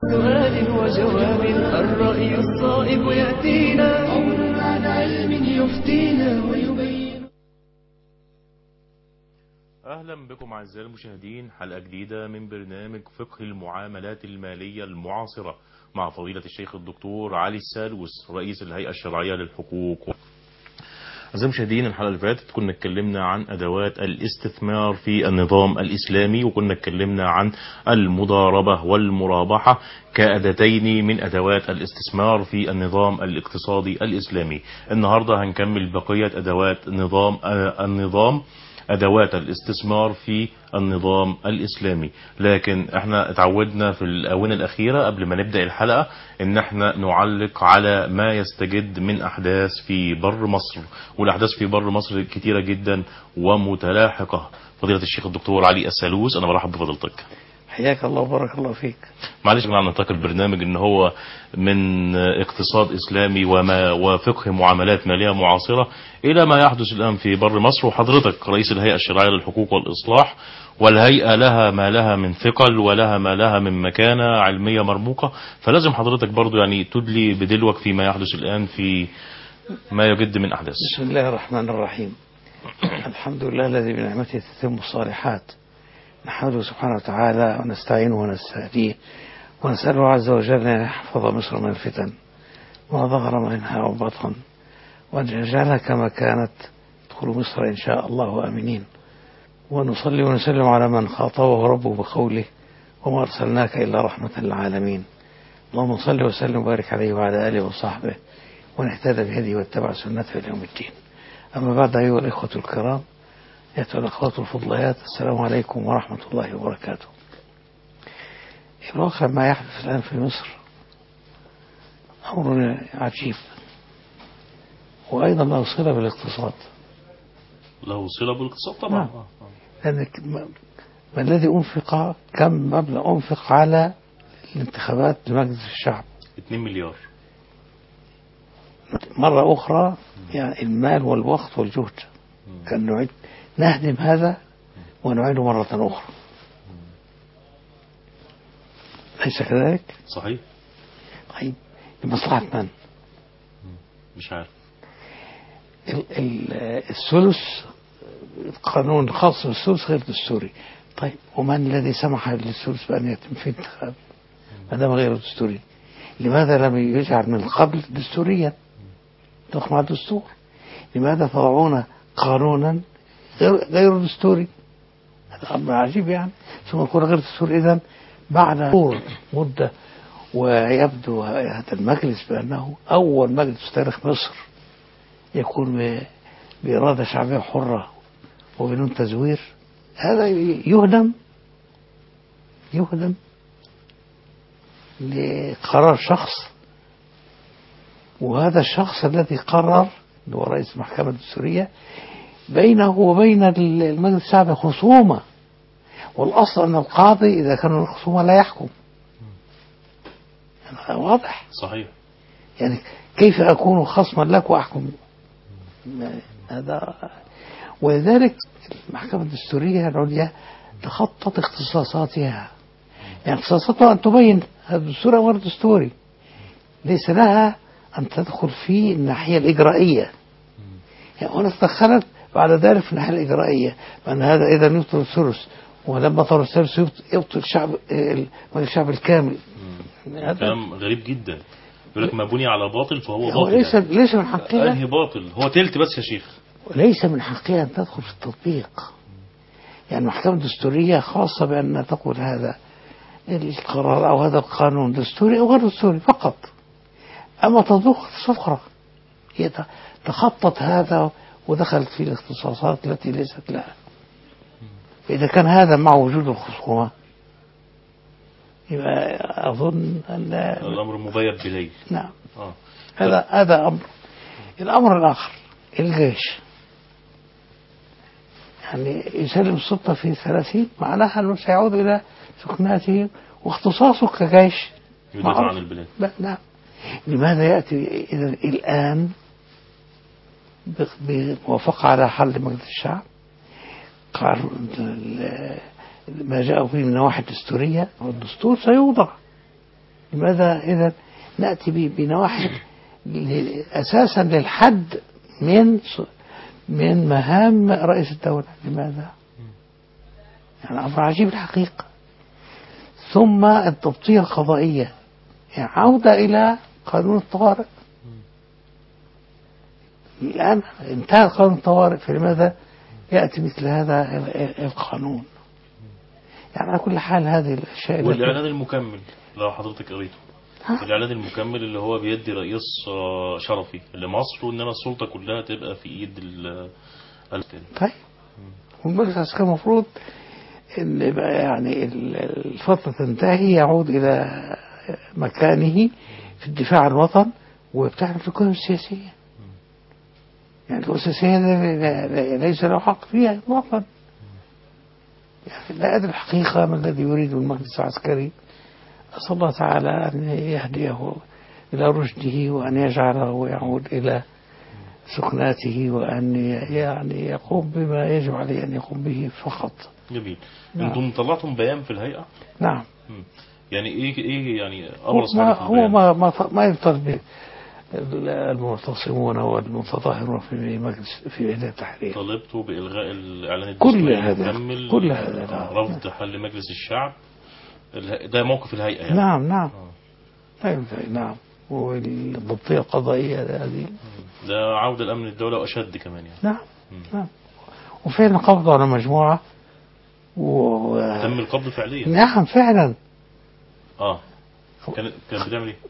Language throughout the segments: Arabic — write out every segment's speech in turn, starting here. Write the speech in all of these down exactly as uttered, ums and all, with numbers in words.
سؤال وجواب الرأي الصائب يأتينا قول عن علم يفتينا ويبين. أهلا بكم أعزائي المشاهدين، حلقة جديدة من برنامج فقه المعاملات المالية المعاصرة مع فضيلة الشيخ الدكتور علي السالوس رئيس الهيئة الشرعية للحقوق. أعزائي المشاهدين، الحلقة اللي فاتت كنا اتكلمنا عن أدوات الاستثمار في النظام الإسلامي، وكنا اتكلمنا عن المضاربة والمرابحة كأداتين من أدوات الاستثمار في النظام الاقتصادي الإسلامي. النهاردة هنكمل بقية أدوات نظام آه النظام أدوات الاستثمار في النظام الإسلامي. لكن احنا اتعودنا في الآونة الأخيرة قبل ما نبدأ الحلقة ان احنا نعلق على ما يستجد من أحداث في بر مصر، والأحداث في بر مصر كتيرة جدا ومتلاحقة. فضيلة الشيخ الدكتور علي السالوس، أنا برحب بفضيلتك. حياك الله وبارك الله فيك. معلش معنى نطاق البرنامج ان هو من اقتصاد اسلامي وما وفقه معاملات مالية معاصرة الى ما يحدث الان في بر مصر، وحضرتك رئيس الهيئة الشرعية للحقوق والاصلاح، والهيئة لها ما لها من ثقل ولها ما لها من مكانة علمية مرموقة، فلازم حضرتك برضو يعني تدلي بدلوك فيما يحدث الان في ما يجد من احداث. بسم الله الرحمن الرحيم. الحمد لله الذي بنعمته تتم الصالحات، نحمده سبحانه وتعالى ونستعينه ونستهديه ونسأله عز وجل أن يحفظ مصر من الفتن وما ظهر منها وبطن، وأن يجعلها كما كانت تدخل مصر إن شاء الله آمنين. ونصلي ونسلم على من خاطبه ربه بقوله وما أرسلناك إلا رحمة للعالمين. اللهم صل وسلم وبارك عليه وعلى آله وصحبه ونهتدى بهديه واتبع سنته إلى يوم الدين. أما بعد، أيها الإخوة الكرام، أيها الأخوات الفضليات، السلام عليكم ورحمة الله وبركاته. في الواقع ما يحدث الآن في مصر أمر عجيب، وأيضا له صلة بالاقتصاد. له صلة بالاقتصاد طبعا. نعم. لأن ما الذي أنفق، كم مبلغ أنفق على الانتخابات لمجلس الشعب؟ اتنين مليار. مرة أخرى يعني المال والوقت والجهد كان نعيد نهدم هذا ونعيده مرة أخرى، ليس كذلك؟ صحيح. طيب لمصلحة من؟ مش عارف. الثلث قانون خاص بالثلث غير دستوري. طيب ومن الذي سمح للثلث بأن يتم في انتخاب ما دام غير دستوري؟ لماذا لم يجعل من قبل دستوريا تخ مع الدستور؟ لماذا تضعون قانونا غير غير دستوري؟ هذا أمر عجيب يعني. ثم يكون غير دستوري إذن بعد مدة، ويبدو هذا المجلس بأنه أول مجلس في تاريخ مصر يكون بإرادة شعبية حرة وبدون تزوير. هذا يهدم يهدم لقرار شخص، وهذا الشخص الذي قرر اللي هو رئيس المحكمة الدستورية بينه وبين المجلس الشعبي خصومة، والأصل أن القاضي إذا كان الخصومة لا يحكم. هذا واضح. صحيح. يعني كيف أكون خصما لك وأحكم؟ هذا. ولذلك المحكمة الدستورية العليا تخطط اختصاصاتها، يعني اختصاصاتها أن تبين هذا الدستور أو غير دستوري، ليس لها أن تدخل في الناحية الإجرائية. يعني هنا تدخلت بعد ذلك في الناحية الإجرائية، بأن هذا إذا يبطل الثلث، ولما بطل الثلث يبطل الشعب الشعب الكامل. كلام غريب جدا. يقول لك ما بني على باطل فهو هو باطل. ليس ليس من حقها. أنهي باطل؟ هو تلت بس يا شيخ. ليس من حقها أن تدخل في التطبيق. يعني المحكمة الدستورية خاصة بأن تقول هذا القرار أو هذا القانون دستوري أو غير دستوري فقط. أما تطبيق أخرى، هي تخطط هذا ودخلت في الاختصاصات التي ليست لها. إذا كان هذا مع وجود الخصومة يبقى أظن أن الأمر مبيت بليل. نعم. آه. هذا هذا أمر. الأمر الآخر الجيش، يعني يسلم السلطة في ثلاثين، معناها أنه سيعود إلى سكناته واختصاصه كجيش يدافع عن البلاد. لا لا. لماذا يأتي إذا الآن بموافقة على حل مجلس الشعب ما جاء فيه من نواحي دستورية، والدستور سيوضع لماذا إذا نأتي ب- بنواحي ل- أساسا للحد من ص- من مهام رئيس الدولة؟ لماذا؟ يعني أمر عجيب الحقيقة. ثم التبطية القضائية، يعني عودة إلى قانون الطوارئ. الآن انتهى قانون الطوارئ، فلماذا يأتي مثل هذا ال- ال- القانون؟ يعني على كل حال هذه الأشياء التي- والإعلان المكمل لو حضرتك قريته، ها؟ الإعلان المكمل اللي هو بيدي رئيس آه، شرفي لمصر، وإنما السلطة كلها تبقى في إيد ال التاني. طيب، والمجلس العسكري المفروض ان يبقى يعني ال- الفترة تنتهي، يعود إلى مكانه في الدفاع عن الوطن ويبتعد في القوى السياسية. يعني القوى السياسية لا- لا- لا- ليس له حق فيها إطلاقا. يعني لا أدري الحقيقة ما الذي يريده المجلس العسكري. أسأل الله تعالى أن يهديه إلى رشده، وأن يجعله يعود إلى سكناته، وأن يعني يقوم بما يجب عليه أن يقوم به فقط. جميل. نعم. انتم طلعتم بيان في الهيئة؟ نعم. مم. يعني ايه ايه يعني هو ابرز ما حاجة في هو البيان؟ ما ما, ما يطالب به المعتصمون والمتظاهرون في مجلس في ميدان التحرير. طالبتوا بإلغاء الإعلان كل الدستوري هذا المكمل، كل هذا آه، نعم. رفض حل مجلس الشعب. اله- ده موقف الهيئة يعني. نعم نعم. آه. طيب نعم. والضبطية القضائية هذه. مم. ده عودة الأمن الدولة وأشد كمان يعني. نعم مم. نعم. وفعلا قبضوا على مجموعة و... تم القبض فعليا. نعم فعلا. اه كانت كانت بتعمل ايه؟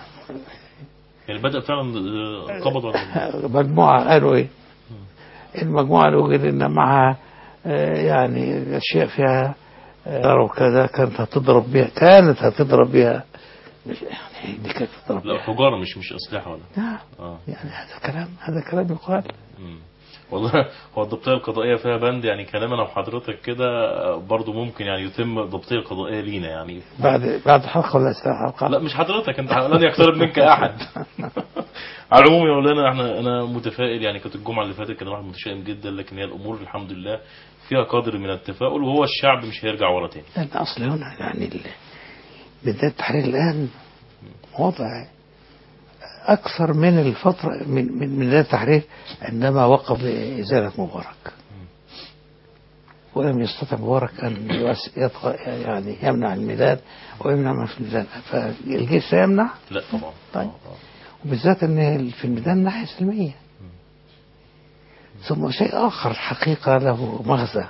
يعني بدأ فعلا آه، قبض على مجموعة قالوا ايه؟ المجموعة اللي وجد ان معها آه، يعني اشياء فيها آه، وكذا، كانت هتضرب بها كانت هتضرب بها مش- يعني دي كانت تضرب لا بها. حجارة مش مش أسلحة ولا. نعم. اه يعني هذا كلام هذا كلام يقال. مم. والله هو الضبطية القضائية فيها بند، يعني كلام انا وحضرتك كده آه، برضو ممكن يعني يتم ضبطية قضائية لينا يعني. بعد بعد حلقة ولا ثلاث حلقات؟ لا مش حضرتك، انت لن يقترب منك احد. على العموم يا مولانا احنا انا متفائل، يعني كانت الجمعة اللي فاتت كان الواحد متشائم جدا، لكن هي الامور الحمد لله فيها قدر من التفاؤل، وهو الشعب مش هيرجع ورا تاني. لأن أصل هنا يعني ال- بداية التحرير الآن وضع أكثر من الفترة من من من بداية التحرير عندما وقف إزالة مبارك، ولم يستطع مبارك أن يوس- يطغى يعني يمنع الميلاد ويمنع ما في الميدان، فالجيش سيمنع. لا طبعا. طيب. آه، آه. وبالذات أن في الميدان ناحية سلمية. ثم شيء آخر حقيقة له مغزى،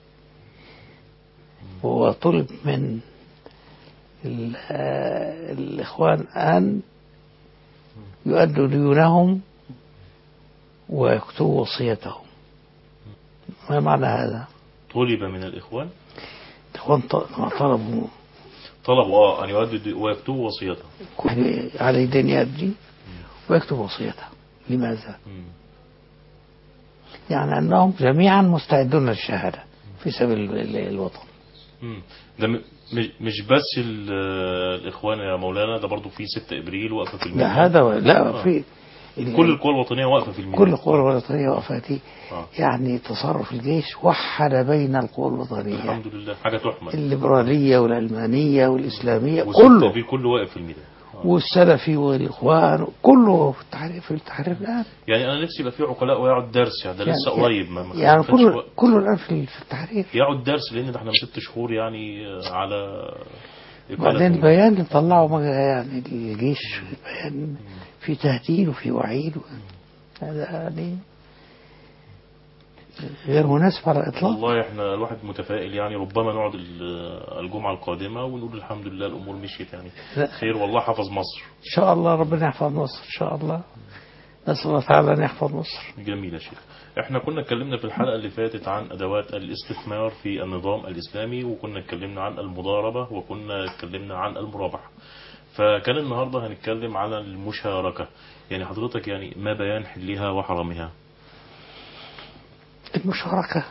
هو طلب من ال- آه، الإخوان أن يؤدوا ديونهم ويكتبوا وصيتهم. ما معنى هذا؟ طلب من الإخوان الإخوان ط- طلبوا طلبوا اه أن يؤدوا ويكتبوا وصيته. على دين يأدي ويكتب وصيته. لماذا؟ مم. يعني أنهم جميعا مستعدون للشهادة في سبيل ال- ال- الوطن. مم. ده م- مش مش بس ال- الإخوان يا مولانا، ده برضو في ستة إبريل واقفة في الميدان. لا هذا و- لا آه. في ال- كل القوى الوطنية واقفة في الميدان. كل القوى الوطنية وقفتي. آه. يعني تصرف الجيش وحد بين القوى الوطنية، الحمد لله حاجة تحمد. الليبرالية والعلمانية والإسلامية وستة كله، إبريل كله واقف في الميدان. آه. والسلفي والإخوان كله في التحرير في التحرير الآن. يعني أنا نفسي يبقى في عقلاء ويقعد درس، يعني ده لسه يعني قريب ما ما يعني خدش كله وقت. كله الآن في في التحرير. يقعد درس، لأن ده احنا من ست شهور يعني على إقالة بعدين المجلس. البيان اللي طلعوا مج- يعني الجيش بيان في تهديد وفي وعيد و- هذا يعني غير مناسب على الإطلاق. والله احنا الواحد متفائل، يعني ربما نقعد ال- الجمعة القادمة ونقول الحمد لله الأمور مشيت يعني لا. خير، والله حفظ مصر. إن شاء الله ربنا يحفظ مصر إن شاء الله. نسأل الله تعالى أن يحفظ مصر. جميل يا شيخ. احنا كنا اتكلمنا في الحلقة اللي فاتت عن أدوات الاستثمار في النظام الإسلامي، وكنا اتكلمنا عن المضاربة، وكنا اتكلمنا عن المرابحة. فكان النهاردة هنتكلم على المشاركة. يعني حضرتك يعني ما بيان حلها وحرامها؟ المشاركة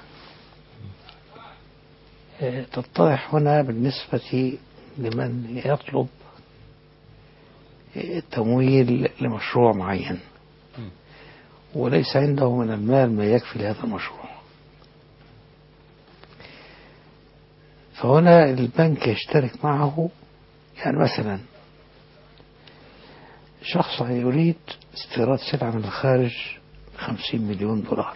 آه، تتضح هنا بالنسبة لمن يطلب التمويل لمشروع معين وليس عنده من المال ما يكفي لهذا المشروع، فهنا البنك يشترك معه. يعني مثلا شخص يريد استيراد سلعة من الخارج خمسين مليون دولار،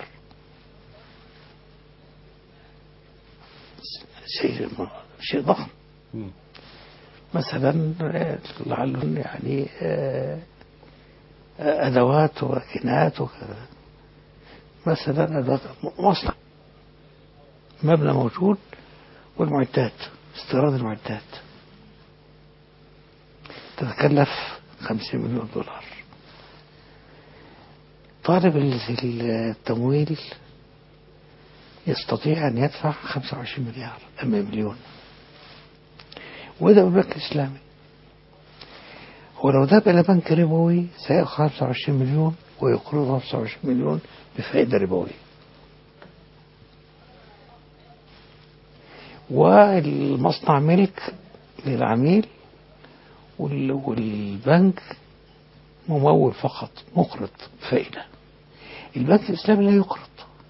شيء شيء ضخم. مم. مثلا لعله يعني آه، أدوات وماكينات وكذا، مثلا أدوات مصنع، مبنى موجود والمعدات، استيراد المعدات تتكلف خمسين مليون دولار. طالب التمويل يستطيع أن يدفع خمسة وعشرين مليار أما مليون، وده بالبنك الإسلامي. ولو ذهب إلى بنك ربوي سيأخذ خمسة وعشرين مليون ويقرض خمسة وعشرين مليون بفائدة ربوية. والمصنع ملك للعميل، والبنك ممول فقط، مقرض فائدة. البنك الإسلامي لا يقرض،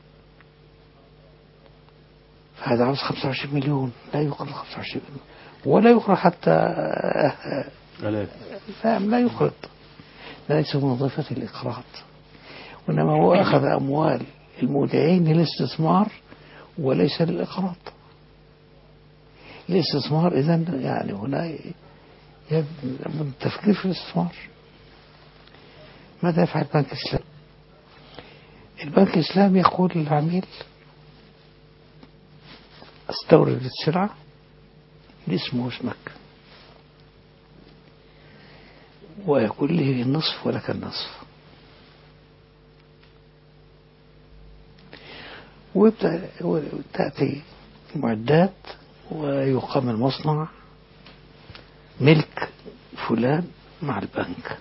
فهذا عاوز خمسة وعشرين مليون، لا يقرض خمسة وعشرين مليون ولا يقرض حتى آلاف. لا, لا يقرض، ليس من وظيفة الإقراض، وإنما هو أخذ أموال المودعين للاستثمار وليس للإقراض. الاستثمار إذن يعني هنا من التفكير في الاستثمار. ماذا يفعل البنك الإسلامي؟ البنك الإسلامي يقول للعميل استورد السلعة باسمه واسمك، ويقول لي النصف ولك النصف، ويبدأ تأتي المعدات ويقام المصنع ملك فلان مع البنك.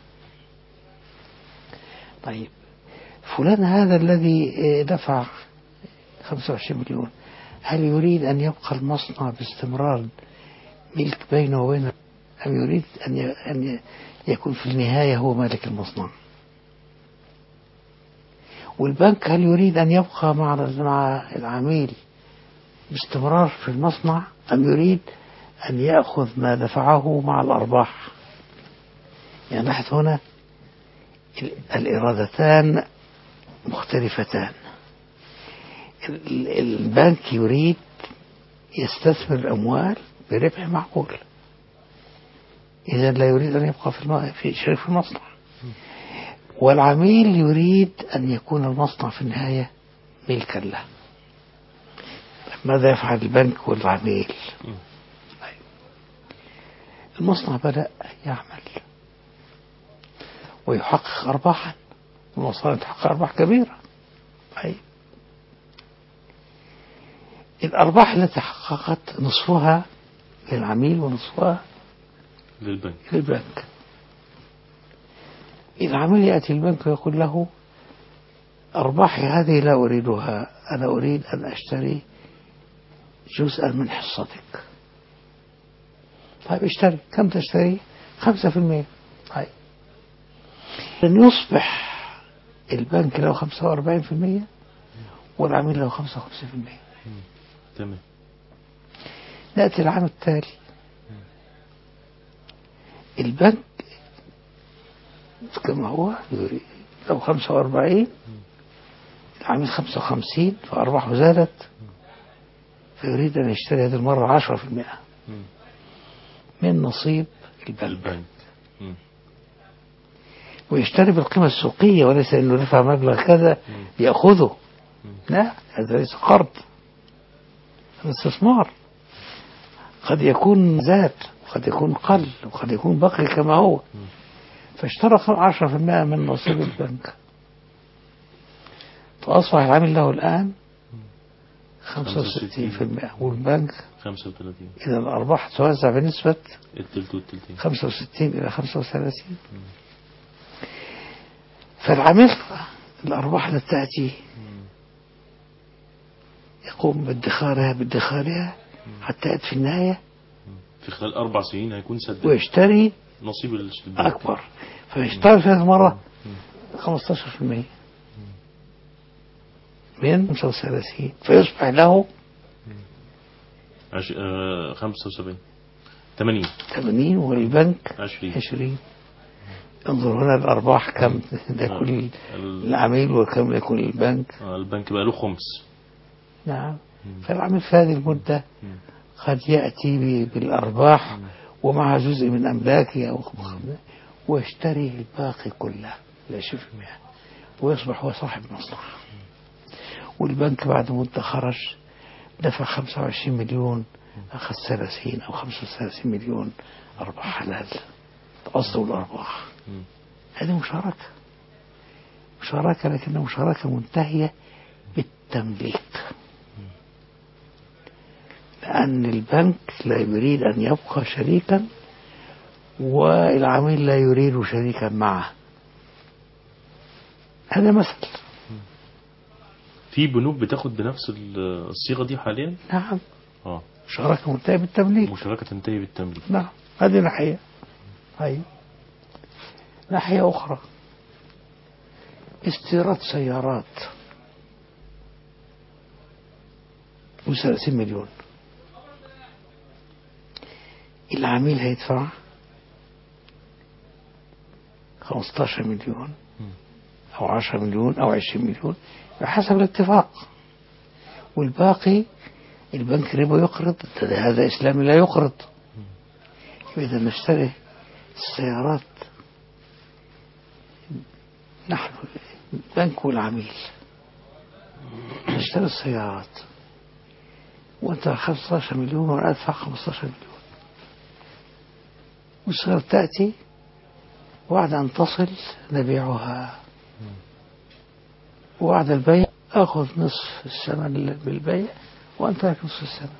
طيب فلان هذا الذي دفع خمسة وعشرين مليون هل يريد أن يبقى المصنع باستمرار ملك بينه وبين، أم يريد أن يكون في النهاية هو مالك المصنع؟ والبنك هل يريد أن يبقى مع مع العميل باستمرار في المصنع، أم يريد أن يأخذ ما دفعه مع الأرباح؟ يعني نحن هنا الإرادتان مختلفتان. البنك يريد يستثمر الأموال بربح معقول، إذا لا يريد أن يبقى في في شريك في المصنع. والعميل يريد أن يكون المصنع في النهاية ملكا له. ماذا يفعل البنك والعميل؟ المصنع بدأ يعمل ويحقق أرباحا، المصانع تحقق أرباح كبيرة. أي الأرباح التي حققت نصفها للعميل ونصفها للبنك. للبنك. العميل يأتي البنك ويقول له أرباحي هذه لا أريدها، أنا أريد أن أشتري جزءا من حصتك. طيب اشتري، كم تشتري؟ خمسة في المية. طيب لن يصبح البنك له خمسة وأربعين في المية والعميل له خمسة وخمسين في المية. تمام. نأتي العام التالي، البنك كما هو يريد لو خمسة وأربعين، العميل خمسة وخمسين، فأرباحه زادت، فيريد أن يشتري هذه المرة عشرة في المئة من نصيب البنك, البنك. ويشتري بالقيمة السوقية، وليس أنه دفع مبلغ كذا يأخذه، لا، هذا ليس قرض، هذا استثمار. قد يكون زاد وقد يكون قل وقد يكون بقي كما هو، فاشترى عشرة في المئة من نصيب البنك، فأصبح العامل له الآن خمسة وستين في المئة والبنك خمسة وثلاثين. إذا الأرباح توزع بنسبة التلت والتلتين، خمسة وستين إلى خمسة وثلاثين. فالعامل الأرباح التي تأتي يقوم بادخارها بادخارها حتى يأتي في النهاية في خلال أربع سنين هيكون سدد ويشتري نصيب البنك أكبر، فيشتري في هذه المرة خمسة عشر في المئة من خمسة وثلاثين، فيصبح له عش... آه... خمسة وسبعين ثمانين ثمانين والبنك عشرين عشرين. انظر هنا الأرباح كم يكون ال- العميل وكم يكون البنك. آه، البنك بقى له خمس. نعم. فالعميل في هذه المدة قد يأتي ب- بالأرباح ومع جزء من أملاكه أو ويشتري الباقي كله لا شيء في المئة ويصبح هو صاحب مصلحة. والبنك بعد مدة خرج دفع خمسة وعشرين مليون أخذ ثلاثين أو خمسة وثلاثين مليون أرباح حلال أصل الأرباح. هذه مشاركة مشاركة لكنها مشاركة منتهية بالتمليك، لأن البنك لا يريد أن يبقى شريكا والعميل لا يريد شريكا معه. هذا مثل. في بنوك بتاخد بنفس الصيغة دي حاليا؟ نعم. اه مشاركة منتهية بالتمليك. مشاركة تنتهي بالتمليك. نعم. هذه ناحية. أي ناحية أخرى استيراد سيارات وثلاثين مليون، العميل هيدفع خمسة عشر مليون أو عشرة مليون أو عشرين مليون بحسب الاتفاق، والباقي البنك ربا يقرض. هذا إسلامي لا يقرض. إذا نشتري السيارات نحن البنك والعميل نشتري السيارات وأنت خمسة عشر مليون وأنا أدفع خمسة عشر مليون، والسيارة تأتي وبعد أن تصل نبيعها، وبعد البيع أخذ نصف الثمن بالبيع وأنت لك نصف الثمن.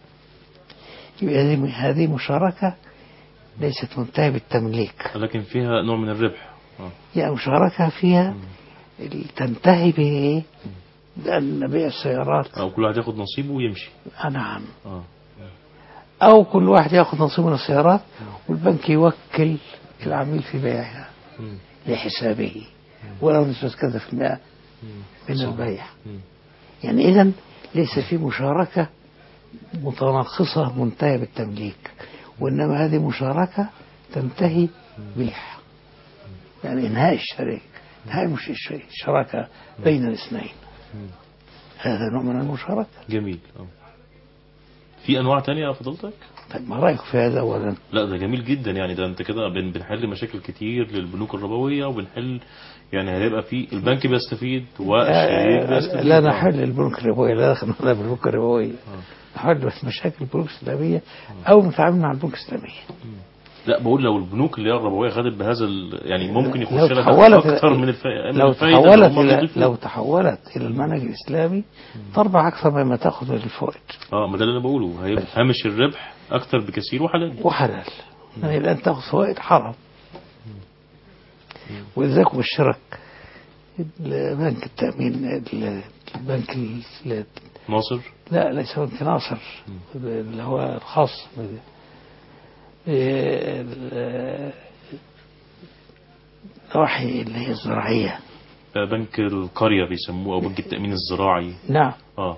يبقى هذه مشاركة ليست منتهية بالتمليك، لكن فيها نوع من الربح. اه يعني مشاركة فيها تنتهي به بأن نبيع السيارات أو كل واحد ياخد نصيبه ويمشي. نعم. اه أو كل واحد يأخذ نصيبه من السيارات والبنك يوكل العميل في بيعها لحسابه ولو نسبة كذا في المئة من البيع. يعني إذن ليس في مشاركة متناقصة منتهية بالتمليك، وإنما هذه مشاركة تنتهي بالح، يعني إنهاء الشريك، انتهاء مش الشراكة بين الاثنين. هذا نوع من المشاركة. جميل. اه في أنواع تانية يا فضلتك؟ طيب ما رأيك في هذا أولا؟ لا ده جميل جدا، يعني ده انت كده بن- بنحل مشاكل كتير للبنوك الربوية، وبنحل يعني هيبقى في البنك بيستفيد والشريك بيستفيد. لا نحل البنوك الربوية، لا دخلنا البنوك الربوية، نحل مشاكل البنوك الإسلامية أو نتعامل مع البنوك الإسلامية. لا بقول لو البنوك اللي هي الربوية خدت بهذا ال... يعني ممكن يخش لو لها تحولت اكثر من الفائدة. لو تحولت إلى لو تحولت إلى المنهج الإسلامي تربح أكثر مما تأخذ من الفوائد. اه ما ده اللي انا بقوله، هيبقى هامش الربح اكثر بكثير وحلال. وحلال. يعني الآن تأخذ فوائد حرام. ولذلك بالشرك بنك التأمين البنك ال- ناصر. لا ليس بنك ناصر اللي هو الخاص النواحي اللي هي الزراعية. بنك القرية بيسموه او بنك التأمين الزراعي. نعم. اه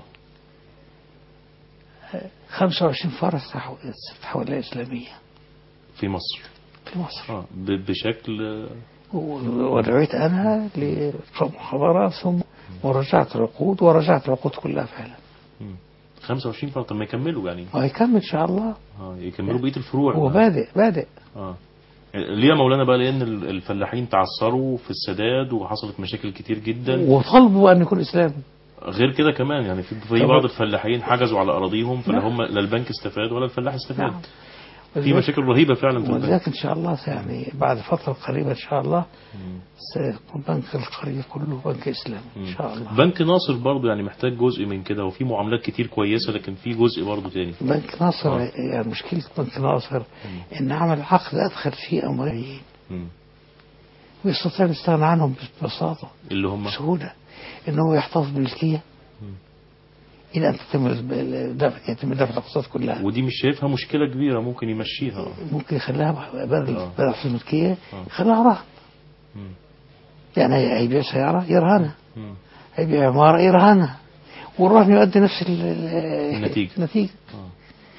خمسة وعشرين فرع تحول إلى إسلامية في مصر. في مصر. اه ب- بشكل ودعيت أنا لمخابرات ثم ورجعت العقود ورجعت العقود كلها فعلا. مم. خمسة وعشرين فرع. طب ما يكملوا يعني. وهيكمل إن شاء الله. اه يكملوا بقية الفروع. هو بادئ بادئ. اه ليه يا مولانا بقى؟ لأن الفلاحين تعثروا في السداد وحصلت مشاكل كتير جدا وطلبوا أن يكون إسلامي. غير كده كمان يعني في في بعض الفلاحين حجزوا على أراضيهم، فلا هم لا البنك استفاد ولا الفلاح استفاد. نعم. في مشاكل رهيبة فعلا في البنك. ولذلك إن شاء الله يعني بعد فترة قريبة إن شاء الله سيكون بنك القرية كله بنك إسلامي إن شاء الله. بنك ناصر برضو يعني محتاج جزء من كده، وفي معاملات كتير كويسة لكن في جزء برضو تاني. بنك ناصر آه. يعني مشكلة بنك ناصر مم. إن عمل عقد أدخل فيه أمرين ويستطيع الاستغناء عنهم ببساطة اللي هم بسهولة، إنه يحتفظ بالملكية إلى أن تتم الدفع، يتم دفع الأقساط كلها. ودي مش شايفها مشكلة كبيرة، ممكن يمشيها. ممكن يخليها بدل آه. بدل في الملكية يخليها رهن. يعني هيبيع سيارة يرهنها، هيبيع عمارة يرهنها، والرهن يؤدي نفس النتيجة. النتيجة.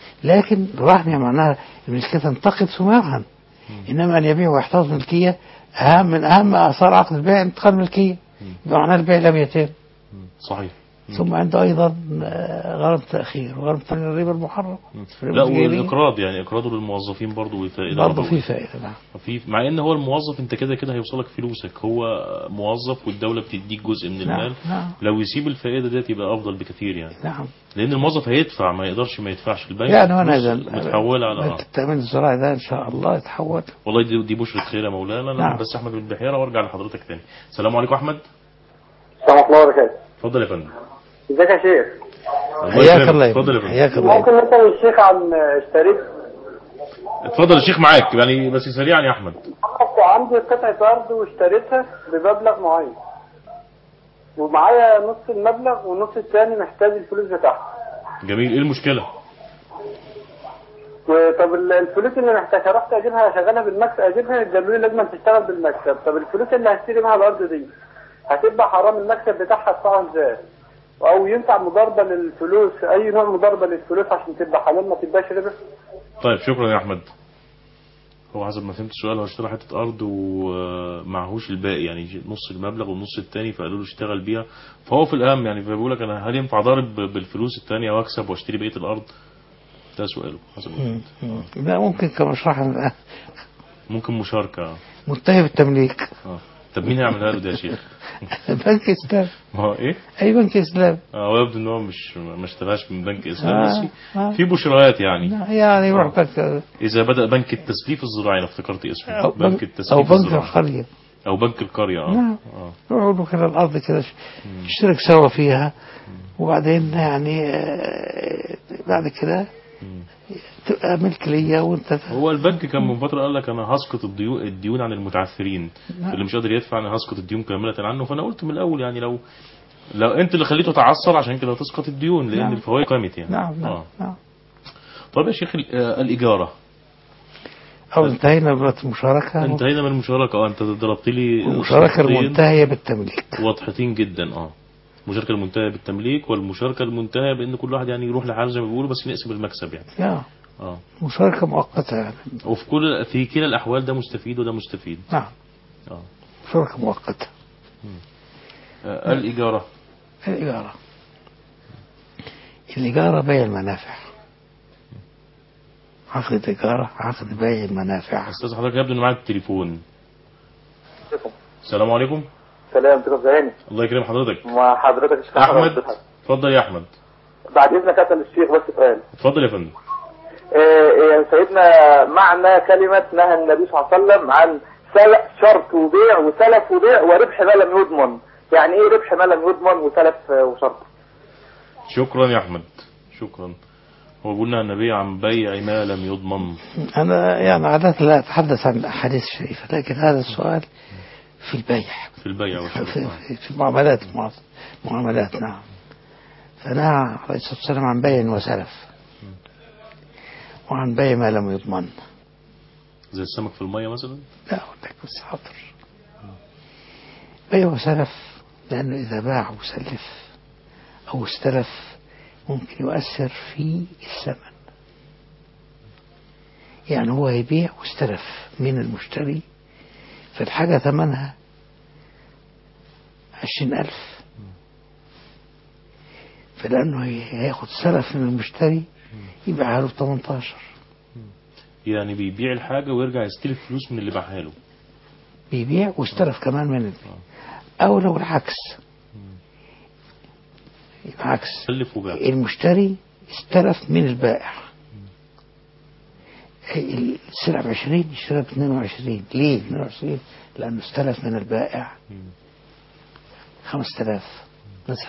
لكن الرهن يعني معناها الملكية تنتقد ثم يرهن، إنما أن يبيع ويحتفظ بالملكية أهم من أهم آثار عقد البيع انتقال الملكية، يبقى معناه البيع لم يتم. صحيح. ثم عنده أيضا آه، غرض تأخير وغرض الربا المحرم. لا، والإقراض يعني إقراضه للموظفين برضه فائدة برضه في فائدة. نعم. في مع ان هو الموظف انت كده كده هيوصلك فلوسك، هو موظف والدولة بتديك جزء من المال. نعم. نعم. لو يسيب الفائدة ديت يبقى افضل بكثير يعني. نعم. لان الموظف هيدفع، ما يقدرش ما يدفعش البنك. يعني وانا اذا متحولة على التأمين الزراعي ده ان شاء الله يتحول. والله دي, دي بشرة خير يا مولانا. نعم. بس احمد بن بحيرة وارجع لحضرتك تاني. السلام عليكم احمد. السلام الله وبركاته. اتفضل يا فندم. ازيك يا شيخ؟ حياك الله. اتفضل يا فندم. حياك الله. ممكن نسأل الشيخ عن اشتريت؟ اتفضل الشيخ معاك يعني، بس سريعا يا احمد. عندي قطعة ارض واشتريتها بمبلغ معين، ومعايا نص المبلغ والنص الثاني محتاج الفلوس بتاعها. جميل، ايه المشكلة؟ طب الفلوس اللي محتاجها رحت اجيبها اشغلها بالمكسب، اجيبها قالوا لي لازم تشتغل بالمكسب. طب الفلوس اللي هشتري بيها الارض دي هتبقى حرام المكسب بتاعها ادفعه ازاي؟ او ينفع مضاربة للفلوس، اي نوع مضاربة للفلوس عشان تبقى حلال ما تبقاش ربا؟ طيب شكرا يا احمد. هو حسب ما فهمت السؤال، هو اشترى حتة ارض ومعهوش الباقي، يعني نص المبلغ والنص التاني، فقالوا له اشتغل بيها. فهو في الاهم يعني بيقول لك انا هل ينفع ضارب بالفلوس التانية واكسب واشتري بقية الارض؟ ده سؤاله حسب ما فهمت. لا ممكن كمشروع، ممكن مشاركة منتهي بالتمليك. اه طب مين هيعملها له ده يا شيخ؟ بنك اسلام. ما هو ايه؟ اي بنك اسلام. اه هو يبدو ان هو مش ما اشتراش من بنك اسلام. آه. بس آه. في بشريات يعني. يعني يروح بنك، اذا بدأ بنك التسليف الزراعي، انا افتكرت اسمه أو بنك التسليف او بنك الزراعي القرية او بنك القرية. اه نعم. اه يروحوا له كده الارض كده اشترك سوا فيها، وبعدين يعني آه، بعد كده تبقى ملك ليا وانت. هو البنك كان من فترة قال لك انا هسقط الديون الديون عن المتعثرين، اللي مش قادر يدفع انا هسقط الديون كاملة عنه. فانا قلت من الاول يعني لو لو انت اللي خليته تعثر عشان كده تسقط الديون، لان نعم. الفوائد قامت يعني. نعم. نعم. آه. نعم. طب يا شيخ الإجارة، او انتهينا من المشاركة. انتهينا من المشاركة. اه انت ضربت لي المشاركة المنتهية بالتمليك واضحتين جدا. اه المشاركة المنتهية بالتمليك، والمشاركة المنتهية بان كل واحد يعني يروح لحاله زي ما بيقولوا، بس نقسم المكسب يعني. يا اه مشاركة مؤقتة يعني. وفي كل في كلا الأحوال ده مستفيد وده مستفيد. نعم. اه مشاركة مؤقتة. آه الإجارة. الإجارة الإجارة بيع المنافع. عقد إجارة عقد بيع المنافع. أستاذ حضرتك يبدو إن معاك التليفون. السلام عليكم. سلام تفضل. الله يكرم حضرتك. مع حضرتك الشيخ أحمد. اتفضل يا أحمد. بعد إذنك أسأل الشيخ بس سؤال. اتفضل يا فندم. يا سيدنا، معنى كلمة نهى النبي صلى الله عليه وسلم عن شرط وبيع وسلف وبيع وربح ما لم يضمن، يعني ايه ربح ما لم يضمن وسلف وشرط؟ شكرا يا احمد، شكرا. هو قلنا النبي عن بيع ما لم يضمن. انا يعني عادة لا اتحدث عن الاحاديث الشريفة، لكن هذا السؤال في البيع في البيع والشراء في, في, في المعاملات معاملات. نعم. فنهى عليه الصلاة والسلام عن بيع وسلف، وعن بيع ما لم يضمن. زي السمك في المية مثلا؟ لا أقول لك بس حاضر. بيع وسلف لأنه إذا باع وسلف أو استلف ممكن يؤثر في الثمن. يعني هو يبيع واستلف من المشتري فالحاجة ثمنها عشرين ألف، فلأنه هياخد سلف من المشتري يبيعها له ثمانية عشر. يعني بيبيع الحاجة ويرجع يستلف فلوس من اللي باعها له. بيبيع واستلف كمان من ال... أو لو العكس، العكس المشتري استلف من البائع. السلعة بعشرين يشتريها باثنين وعشرين. ليه اثنين وعشرين؟ لأنه استلف من البائع خمسة آلاف مثلا.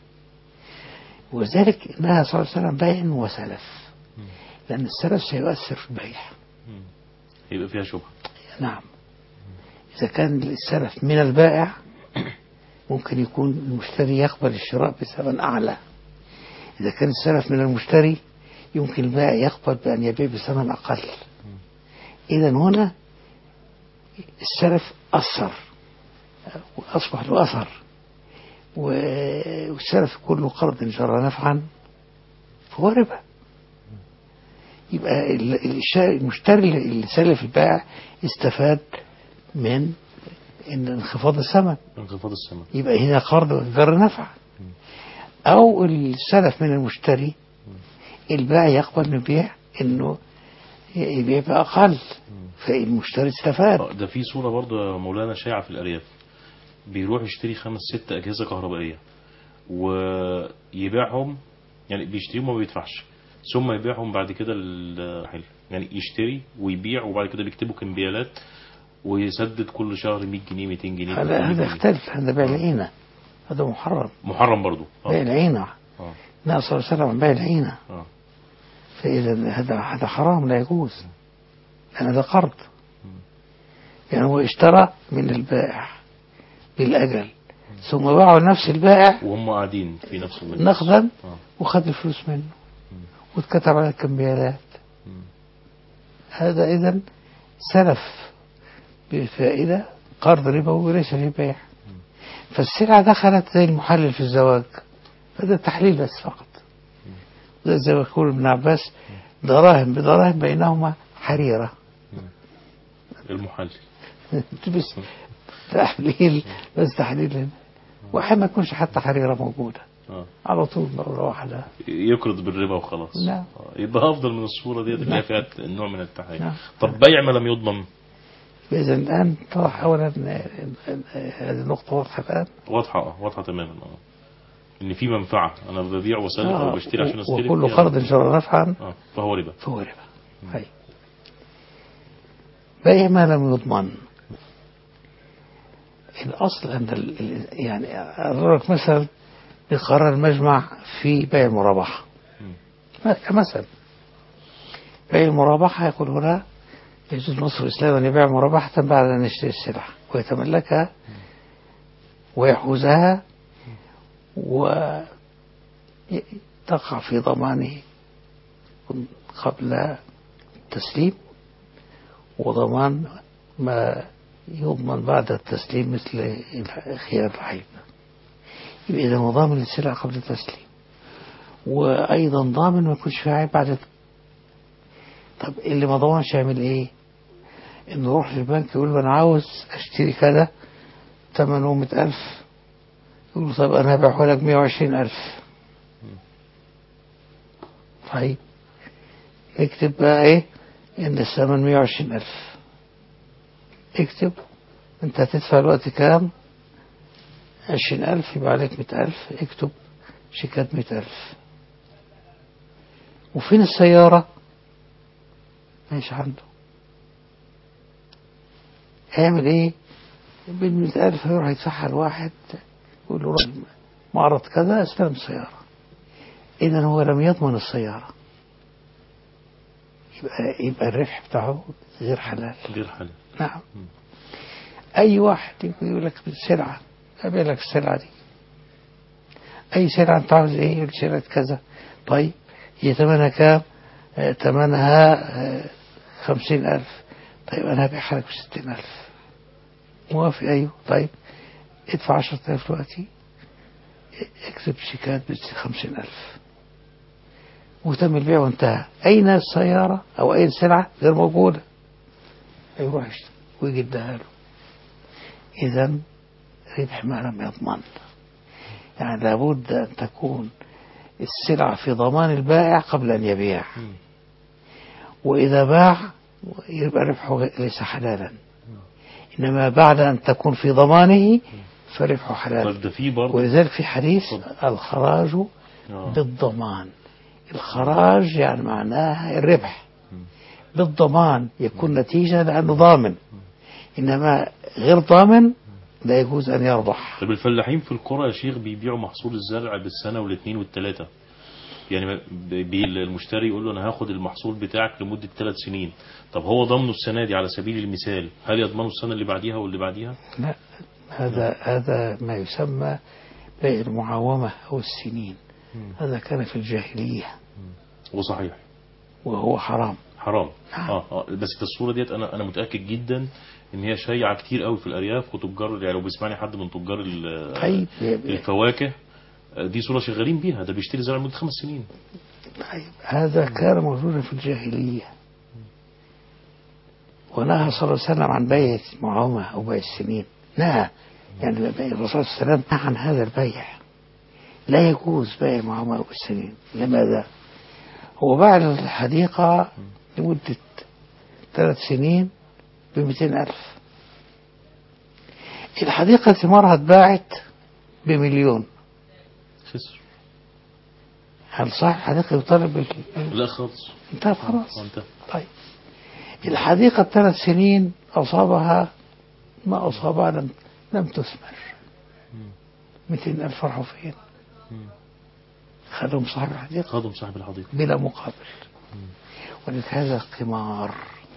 وذلك نهى صلى الله عليه وسلم بيع وسلف، لأن السلف سيؤثر في البيع، يبقى فيها شبهة. نعم. إذا كان السلف من البائع ممكن يكون المشتري يقبل الشراء بثمن أعلى. إذا كان السلف من المشتري يمكن البائع يقبل بأن يبيع بثمن أقل. إذا هنا السلف أثر وأصبح له أثر، والسلف كله قرض جرى نفعا فهو ربا. يبقى المشتري اللي سلف البائع استفاد من إن انخفاض الثمن، انخفاض الثمن. يبقى هنا قرض جر نفع. أو السلف من المشتري، البائع يقبل من البيع إنه يبيع بأقل، فالمشتري استفاد. آه، ده في صورة برضه يا مولانا شائعة في الأرياف، بيروح يشتري خمس ست أجهزة كهربائية ويبيعهم، يعني بيشتريهم وما بيدفعش، ثم يبيعهم بعد كده للمحل. يعني يشتري ويبيع وبعد كده بيكتبوا كمبيالات ويسدد كل شهر مية جنيه ميتين جنيه. هذا هذا يختلف، هذا بيع العينة، هذا محرم. محرم برضه. بيع العينة، اه النبي صلى الله عليه وسلم عن بيع العينة. اه فإذا هذا هذا حرام لا يجوز، لأن هذا قرض. يعني هو اشترى من البائع بالأجل ثم باعه نفس البائع وهم قاعدين في نفس المجلس نقدا آه. وخد الفلوس منه واتكتب على الكمبيالات. هذا إذن سلف بفائدة، قرض ربوي وليس في بيع. فالسلعة دخلت زي المحلل في الزواج، هذا التحليل بس فقط. زي ما يقول ابن عباس دراهم بدراهم بينهما حريرة. المحلل بس تحليل، بس تحليل هنا، وأحيانا ما يكونش حتى حريرة موجودة. آه. على طول مرة واحدة يقرض بالربا وخلاص. نعم. يبقى أفضل من الصورة دي اللي نعم. فيها نوع من التحرير. نعم. طب بيع ما لم يضمن. إذا الآن طرح أولا هذه النقطة واضحة الآن. واضحة اه واضحة تماما. اه إن في منفعة، أنا ببيع وسلف آه. أو بشتري عشان أستلف. وكل قرض جر نفعا اه فهو ربا. فهو ربا. هاي بيع ما لم يضمن. الأصل أن ال... يعني أضربك مثلا بقرار المجمع في بيع المرابحة كمثل. بيع المرابحة يقول هنا يجوز مصر الإسلام أن يبيع مرابحة بعد أن يشتري السلعة ويتملكها ويحوزها وتقع في ضمانه قبل التسليم، وضمان ما يضمن بعد التسليم مثل خيار العيب. يبقى إذا هو ضامن السلعة قبل التسليم، وأيضا ضامن ما يكونش فيها عيب بعد. طب اللي ما ضمنش يعمل إيه؟ إنه يروح للبنك يقول له أنا عاوز أشتري كذا ثمنه مئة ألف، يقول له طب أنا هبيعه لك مئة وعشرين ألف. طيب اكتب بقى إيه إن الثمن مئة وعشرين ألف، اكتب أنت هتدفع الوقت كام؟ عشرين ألف، يبقى عليك مئة ألف، اكتب شيكات مئة ألف. وفين السيارة؟ ماشي عنده. هيعمل ايه؟ بالمئة ألف يروح يدفعها الواحد يقول له روح معرض كذا استلم السيارة. إذا هو لم يضمن السيارة، يبقى يبقى الربح بتاعه غير حلال. غير حلال. نعم. م. أي واحد يقول لك بالسلعة أبيع لك السلعة دي، أي سلعة أنت عاوز إيه؟ يقول سلعة كذا. طيب هي ثمنها كام؟ آه ثمنها آه خمسين ألف. طيب أنا هبيعها لك بستين ألف. موافق؟ أيوه. طيب ادفع عشرة آلاف دلوقتي، اكتب شيكات بخمسين ألف، وتم البيع وانتهى. أين السيارة أو أي سلعة غير موجودة؟ يروح يشتري ويجي اداها له. إذن ربح ما لم يضمن. يعني لابد أن تكون السلعة في ضمان البائع قبل أن يبيع، وإذا باع يبقى ربحه ليس حلالا، إنما بعد أن تكون في ضمانه فربحه حلال. ولذلك في حديث الخراج بالضمان. الخراج يعني معناها الربح بالضمان، يكون نتيجة لأنه ضامن، إنما غير ضامن لا يجوز أن يربح. طب الفلاحين في القرى يا شيخ بيبيعوا محصول الزرع بالسنة والاثنين والثلاثة، يعني المشتري يقول له أنا هاخد المحصول بتاعك لمدة ثلاث سنين. طب هو ضمنه السنة دي على سبيل المثال، هل يضمنه السنة اللي بعديها واللي بعديها؟ لا، هذا هذا ما يسمى بيع المعاومة أو السنين. م. هذا كان في الجاهلية وصحيح وهو حرام. حرام. آه. آه. بس في الصورة ديت أنا أنا متأكد جدا إن هي شائعة كتير قوي في الأرياف وتجار، يعني لو بيسمعني حد من تجار طيب الفواكه دي صورة شغالين بيها، ده بيشتري زرع لمدة خمس سنين. طيب هذا كان موجودا في الجاهلية، ونهى صلى الله عليه وسلم عن بيع المعاومة أو بيع السنين نهى يعني الرسول صلى الله عليه وسلم نهى عن هذا البيع، لا يجوز بيع المعاملة بالسنين. لماذا؟ هو باع الحديقة لمدة ثلاث سنين بمئتين ألف، الحديقة ثمارها اتباعت بمليون، خسر. هل صاحب الحديقة يطالب بال... لا خالص، انتهى خلاص. انتهى. طيب الحديقة ثلاث سنين أصابها ما أصابها لم, لم تثمر، مئتين ألف راحوا فين؟ خدهم صاحب الحديقة، خدهم صاحب الحديقة بلا مقابل. ولذلك هذا قمار،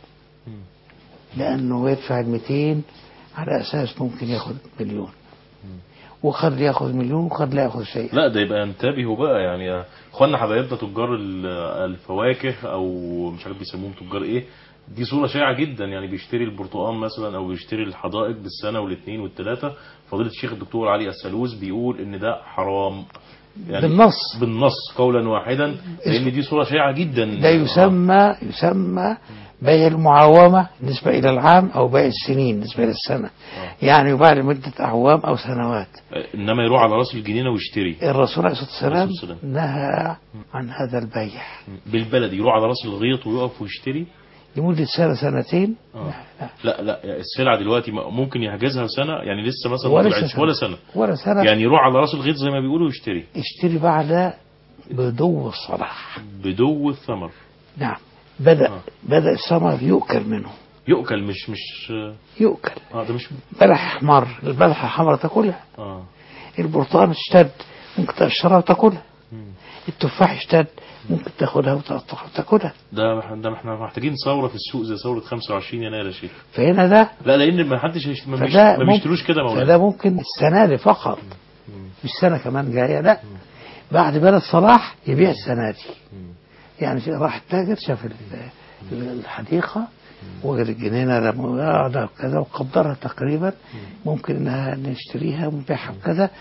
لأنه يدفع المئتين على أساس ممكن يأخذ مليون، وقد يأخذ مليون وقد لا يأخذ شيء. لا ده يبقى انتبهوا بقى يعني اخوانا حبايبنا تجار الفواكه او مش عارف بيسموهم تجار ايه، دي صورة شائعة جدا. يعني بيشتري البرتقال مثلا او بيشتري الحدائق بالسنة والاثنين والثلاثة. فضيلة الشيخ الدكتور علي السلوس بيقول ان ده حرام يعني بالنص بالنص قولا واحدا، لان دي صورة شائعة جدا. ده يسمى يسمى بيع المعاومة نسبة إلى العام أو بيع السنين نسبة إلى السنة، يعني يباع لمدة أعوام أو سنوات. إنما يروح على رأس الجنينة ويشتري. الرسول عليه الصلاة والسلام نهى عن هذا البيع بالبلدي، يروح على رأس الغيط ويقف ويشتري لمدة سنة سنتين. آه. لا لا السلعة دلوقتي ممكن يحجزها سنة، يعني لسه مثلا ولا طلعت سنة. ولا سنة ولا سنة، يعني يروح على رأس الغيط زي ما بيقولوا ويشتري. اشتري بعد بدو الصلاح، بدو الثمر. نعم بدأ آه. بدأ الثمر يؤكل منه، يؤكل مش مش يؤكل. اه ده مش بلح احمر، البلحة حمرا تاكلها، اه البرتقال اشتد ممكن تقشرها وتاكلها، مم. التفاح اشتد ممكن تاخدها وتقطعها وتاكلها. ده ده احنا محتاجين ثورة في السوق زي ثورة خمسة وعشرين يناير يا شيخ. فهنا ده لا لان ما حدش هيشت- ما, بيش... فده ما بيشتروش كده مولانا. فده ممكن السنة دي فقط، مش سنة كمان جاية، لا بعد بلد صلاح يبيع السنة دي. يعني راح التاجر شاف ال- الحديقة وجد الجنينة لما كذا وقدرها تقريبا ممكن انها نشتريها ونبيعها بكذا،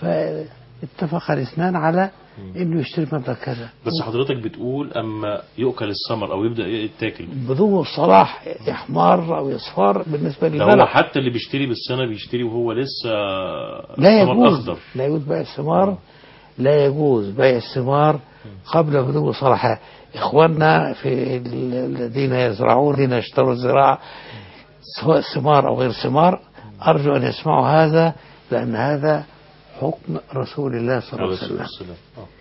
فاتفق الاثنان على انه يشتري مبلغ كذا. بس حضرتك بتقول اما يؤكل الثمر او يبدأ يتاكل بدون الصلاح يحمر او يصفر بالنسبة ده هو للبلح. حتى اللي بيشتري بالسنة بيشتري وهو لسه لا ثمر يجوز اخضر. لا يجوز بيع الثمار، لا يجوز بيع الثمار قبل بدو صلاحها. إخواننا في الذين يزرعون الذين يشتروا الزراعة سواء ثمار أو غير ثمار أرجو أن يسمعوا هذا، لأن هذا حكم رسول الله صلى الله عليه وسلم.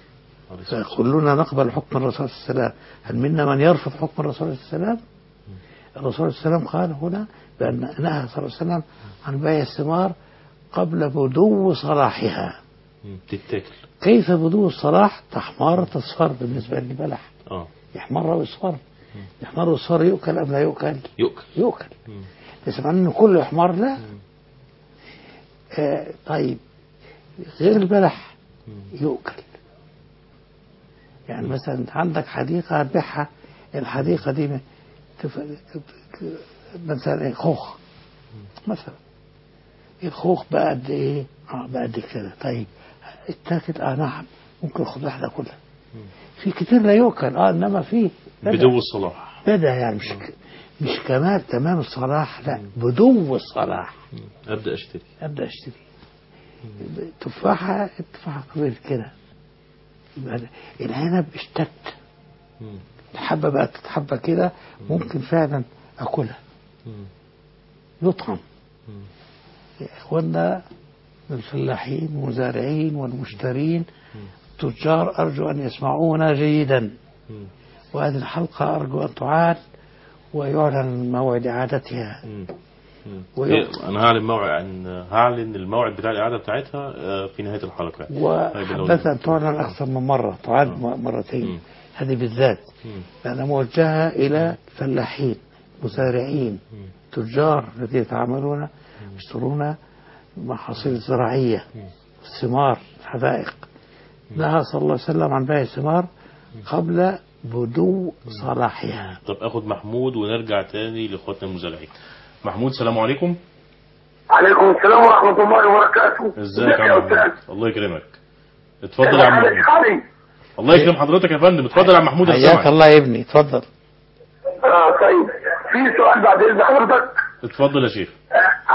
فكلنا نقبل حكم الرسول صلى الله عليه وسلم. هل منا من يرفض حكم الرسول صلى الله عليه وسلم؟ الرسول صلى الله عليه وسلم قال هنا بأن نهى صلى الله عليه وسلم عن بيع الثمار قبل بدو صلاحها. تتاكل. كيف بدو الصلاح؟ تحمار تصفر بالنسبة للبلح. اه يحمر ويصفر. يحمر ويصفر يؤكل أم لا يؤكل؟ يؤكل. يؤكل. بس معنى أنه كله يحمر لا. آه طيب غير البلح يؤكل. يعني مثلا عندك حديقة هتبيعها، الحديقة دي تف... مثلا خوخ مثلا، الخوخ بقى قد ايه؟ اه بقى قد كده. طيب اتاكل؟ اه نعم ممكن اخد واحدة كلها. في كتير لا يؤكل اه انما في بدو الصلاح بدا يعني مش مش كمال تمام الصلاح، لا بدو الصلاح. ابدا اشتري ابدا اشتري تفاحة التفاحة كبير كده، العنب اشتد، الحبة بقت تتحبة كده ممكن فعلا اكلها يطعم. يا اخوانا الفلاحين والمزارعين والمشترين التجار أرجو أن يسمعونا جيدا، وهذه الحلقة أرجو أن تعاد ويعلن موعد إعادتها. أنا هعلن موعد هعلن الموعد بتاع الإعادة بتاعتها في نهاية الحلقة، وحبذا أن تعلن أكثر من مرة، تعاد مرتين هذه بالذات، لأنها موجهة إلى فلاحين مزارعين تجار الذين يتعاملون يشترون محاصيل الزراعية الثمار الحدائق. نهى صلى الله عليه وسلم عن بيع الثمار قبل بدو صلاحها. طب اخد محمود ونرجع تاني لاخواتنا المزارعين. محمود السلام عليكم. عليكم السلام ورحمة الله وبركاته. ازيك يا محمود؟ الله يكرمك. اتفضل يا عم محمود. الله يكرم حضرتك يا فندم. اتفضل يا عم محمود. حياك الله يا ابني اتفضل. اه طيب في سؤال بعد اذن حضرتك. اتفضل يا شيخ. انا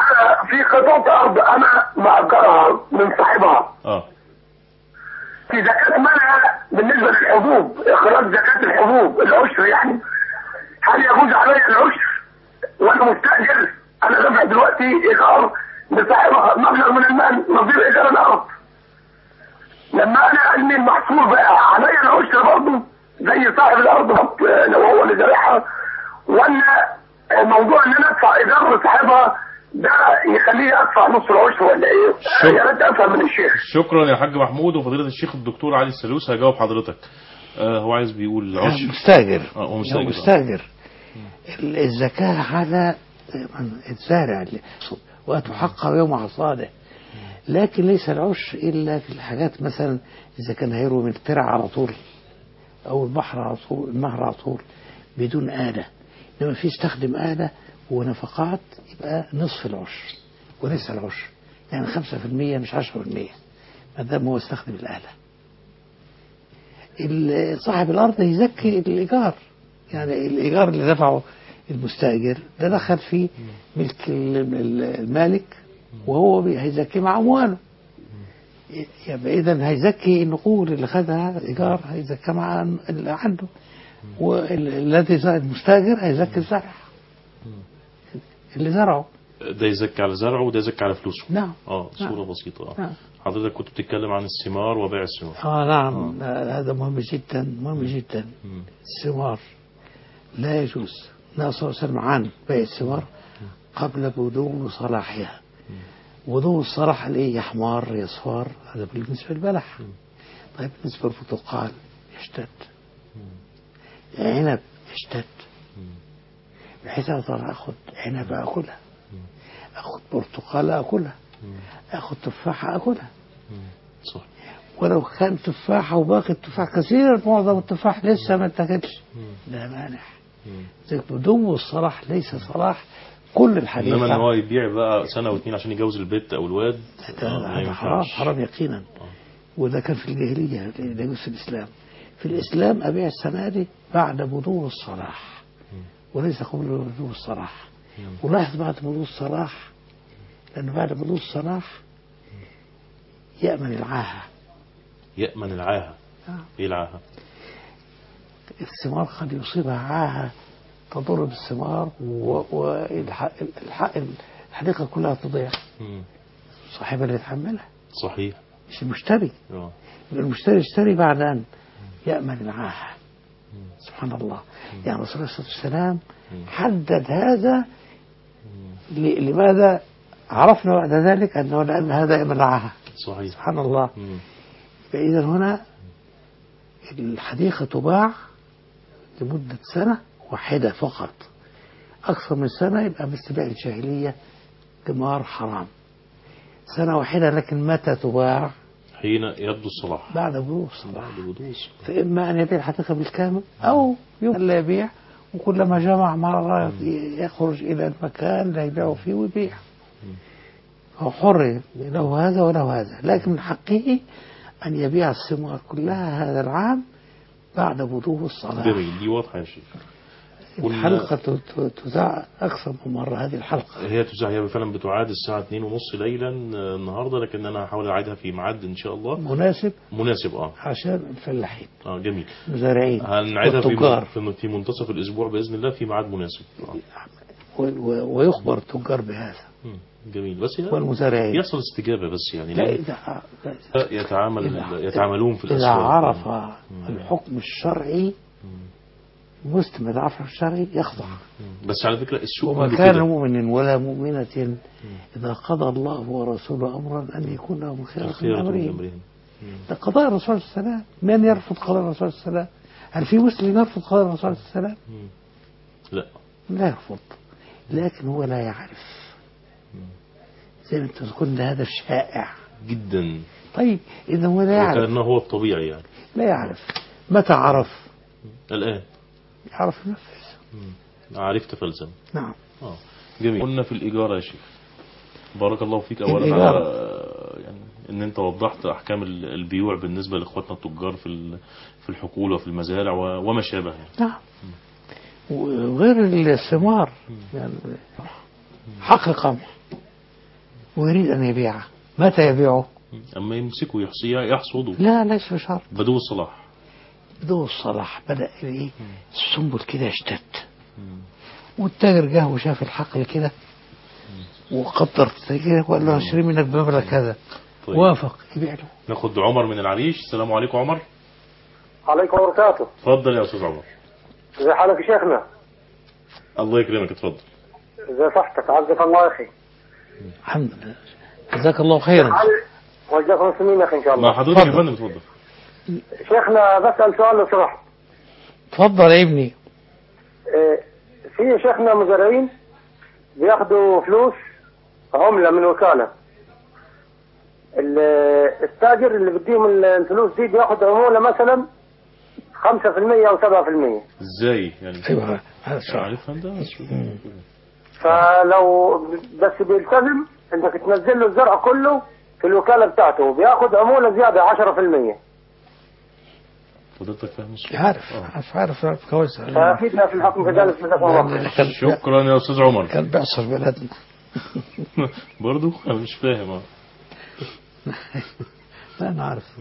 في قطعة أرض أنا مأجرها من صاحبها، اه في زكاة منها بالنسبة للحبوب، إخراج زكاة الحبوب العشر يعني، هل يجوز علي العشر وأنا مستأجر؟ أنا دافع دلوقتي إيجار لصاحبها مبلغ من المال نظير إيجار الأرض، لما أنا أني المحصول بقى علي العشر برضه زي صاحب الأرض لو هو اللي زارعها، ولا موضوع إن أنا أدفع إيجار لصاحبها ده يخليه أدفع نص العشر ولا إيه؟ شكرا. يا ريت أفهم من الشيخ. شكرا يا حاج محمود. وفضيلة الشيخ الدكتور علي السلوس هيجاوب حضرتك. آه هو عايز بيقول العشر مستاجر. اه هو مستاجر, مستاجر. مستاجر. الزكاة على الزارع وتحقق يوم حصاده، لكن ليس العشر إلا في الحاجات مثلا إذا كان هيروي من الترع على طول أو البحر على طول النهر على طول بدون آلة، لما في يستخدم آلة ونفقات يبقى نصف العشر وليس العشر، يعني خمسة في المية مش عشرة في المية ما دام هو استخدم الآلة. صاحب الأرض يزكي الإيجار، يعني الإيجار اللي دفعه المستأجر ده دخل فيه ملك المالك وهو هيزكي مع أمواله، يبقى إذن هيزكي النقود اللي خدها إيجار هيزكي مع اللي عنده، والذي المستأجر هيزكي الزرع اللي زرعه، ده يزكي على زرعه وده يزكي على فلوسه. نعم. اه صورة نعم. بسيطة. اه نعم. حضرتك كنت بتتكلم عن الثمار وبيع الثمار. اه نعم. آه. هذا مهم جدا مهم جدا. الثمار لا يجوز، النبي صلى الله عليه وسلم عن بيع الثمار قبل بدو صلاحها. بدو الصلاح الايه؟ يحمر يصفر، هذا بالنسبة للبلح. طيب بالنسبة للبرتقال يشتد، عنب يشتد، بحيث أقدر أخذ عنب أكلها، أخذ برتقال أكلها، أخذ تفاحة أكلها. صح. ولو كان تفاحة وباقي التفاح كثير، معظم التفاح لسه ما اتاكلش، لا مانع. بدو الصلاح ليس صلاح كل الحديث، انما ان هو يبيع بقى سنة واثنين عشان يجوز البيت او الواد هذا حرام حرام يقينا. آه. وده كان في الجاهلية، لا يجوز في الإسلام. في الإسلام أبيع السنة دي بعد بدو الصلاح وليس قبل بدو الصلاح. ولاحظ بعد بدو الصلاح، لأنه بعد بدو الصلاح يأمن العاهة. يأمن العاهة. آه. ايه العاهة؟ الثمار قد يصيبها عاهة تضر بالثمار والحديقة كلها تضيع، صاحبها اللي يتحملها. صحيح. مش المشتري. اه المشتري يشتري بعد أن يأمن العاهة. سبحان الله. يعني رسول الله صلى الله عليه وسلم حدد هذا. لماذا عرفنا بعد ذلك أنه لأن هذا يأمن العاهة. صحيح. سبحان الله. فإذا هنا الحديقة تباع لمدة سنة واحدة فقط، أكثر من سنة يبقى مثل بيع الجاهلية، ثمار حرام. سنة واحدة، لكن متى تباع؟ حين يبدو الصلاح، بعد بلوغ الصلاح. بعد بدو الصلاح. فإما أن يبيع الحديقة بالكامل أو لا يبيع، وكلما جمع مرة يخرج إلى المكان لا يبيع فيه ويبيع. هو حر له هذا وله هذا، لكن من حقه أن يبيع الثمار كلها هذا العام بعد بدو الصلاح. جميل، دي واضحة يا شيخ. الحلقة تذاع أكثر من مرة. هذه الحلقة هي تذاع، هي فعلا بتعاد الساعة اثنين ونص ليلا النهاردة، لكن أنا هحاول أعيدها في ميعاد إن شاء الله مناسب. مناسب اه عشان الفلاحين. اه جميل. مزارعين. هنعيدها في في منتصف الأسبوع بإذن الله في ميعاد مناسب. آه. ويخبر التجار بهذا. جميل. بس والمزارعين يحصل استجابة، بس يعني لا إذا يتعامل إذا يتعاملون في الأسواق. إذا عرف الحكم الشرعي مسلم، إذا عرف الشرعي يخضع. بس على فكرة السوق وما كان مؤمن ولا مؤمنة إذا قضى الله ورسوله أمرا أن يكون لهم خيرة من أمرهم. ده قضاء الرسول صلى الله عليه وسلم. من يرفض قضاء الرسول صلى الله عليه وسلم؟ هل في مسلم يرفض قضاء الرسول صلى الله عليه وسلم؟ لا لا يرفض، لكن هو لا يعرف. زي ما انت تقول هذا شائع جدا. طيب إذا هو لا يعرف، وكأنه هو الطبيعي يعني. لا يعرف. متى عرف؟ الآن يعرف ينفذ. عرفت فلزم. نعم. آه. جميل. قلنا في الإيجار يا شيخ، بارك الله فيك أولا على يعني ان انت وضحت احكام البيوع بالنسبة لاخواتنا التجار في في الحقول وفي المزارع وما شابه يعني. نعم. وغير الثمار يعني حقل قمح ويريد أن يبيعه، متى يبيعه؟ أما يمسكوا يحصيه يحصدوا لا ليس بشرط، بدو الصلاح. بدو الصلاح بدأ إيه السنبل كده يشتت، والتاجر جه وشاف الحقل كده وقدر كده وقال له اشتري منك بمبلغ كذا. طيب. وافق يبيع له. ناخد عمر من العريش. السلام عليكم عمر. عليكم وبركاته. اتفضل يا أستاذ عمر. ازي حالك يا شيخنا؟ الله يكرمك، اتفضل. ازي صحتك؟ عزك الله يا اخي. الحمد لله، جزاك الله خيرا. وجزاكم المسلمين يا اخي ان شاء الله. مع حضرتك يا فندم، اتفضل. شيخنا بسأل سؤال لو سمحت. اتفضل يا ابني. إيه، في شيخنا مزارعين بياخدوا فلوس عملة من وكالة، التاجر اللي بيديهم الفلوس دي بياخد عمولة مثلا خمسة في المية أو سبعة في المية. ازاي يعني؟ ايوه هذا سؤال. عارف انت. فلو بس بيلتزم انك تنزل له الزرع كله في الوكالة بتاعته بياخد عمولة زيادة عشرة في المية. فضلتك فاهم السؤال؟ عارف عارف عارف عارف كويس. فأفيدنا في الحكم في ذلك جزاكم الله. شكرا يا أستاذ عمر. كان بيحصل بلدنا. برضو أنا مش فاهم. اه لا أنا عارف.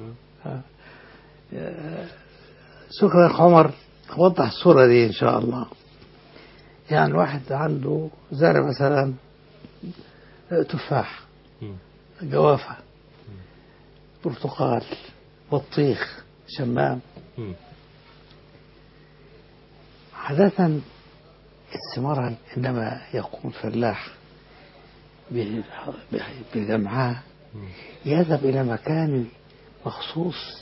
شكرا يا عمر، وضح الصورة دي إن شاء الله. يعني واحد عنده زرع مثلا تفاح، جوافة، برتقال، بطيخ، شمام. عادة الثمار عندما يقوم الفلاح بجمعها يذهب إلى مكان مخصوص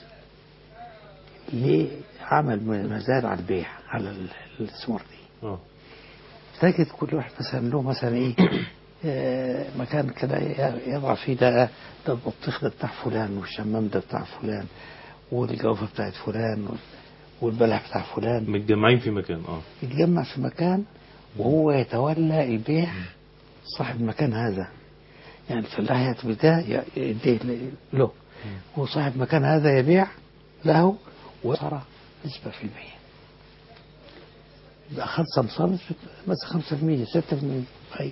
لعمل مزارع البيع على الثمار دي. اه تجد كل واحد مثلا له مثلا ايه آه مكان كده يضع فيه ده ده البطيخ ده بتاع فلان، والشمام ده بتاع فلان، والجوافة بتاعت فلان، والبلح بتاع فلان. متجمعين في مكان. اه يتجمع في مكان وهو يتولى البيع، صاحب المكان هذا. يعني الفلاح يأتي بده يديه له، وصاحب مكان هذا يبيع له ويصرى نسبة في المية. يبقى أخذ سمسار مثلا خمسة في المية ستة في المية. طيب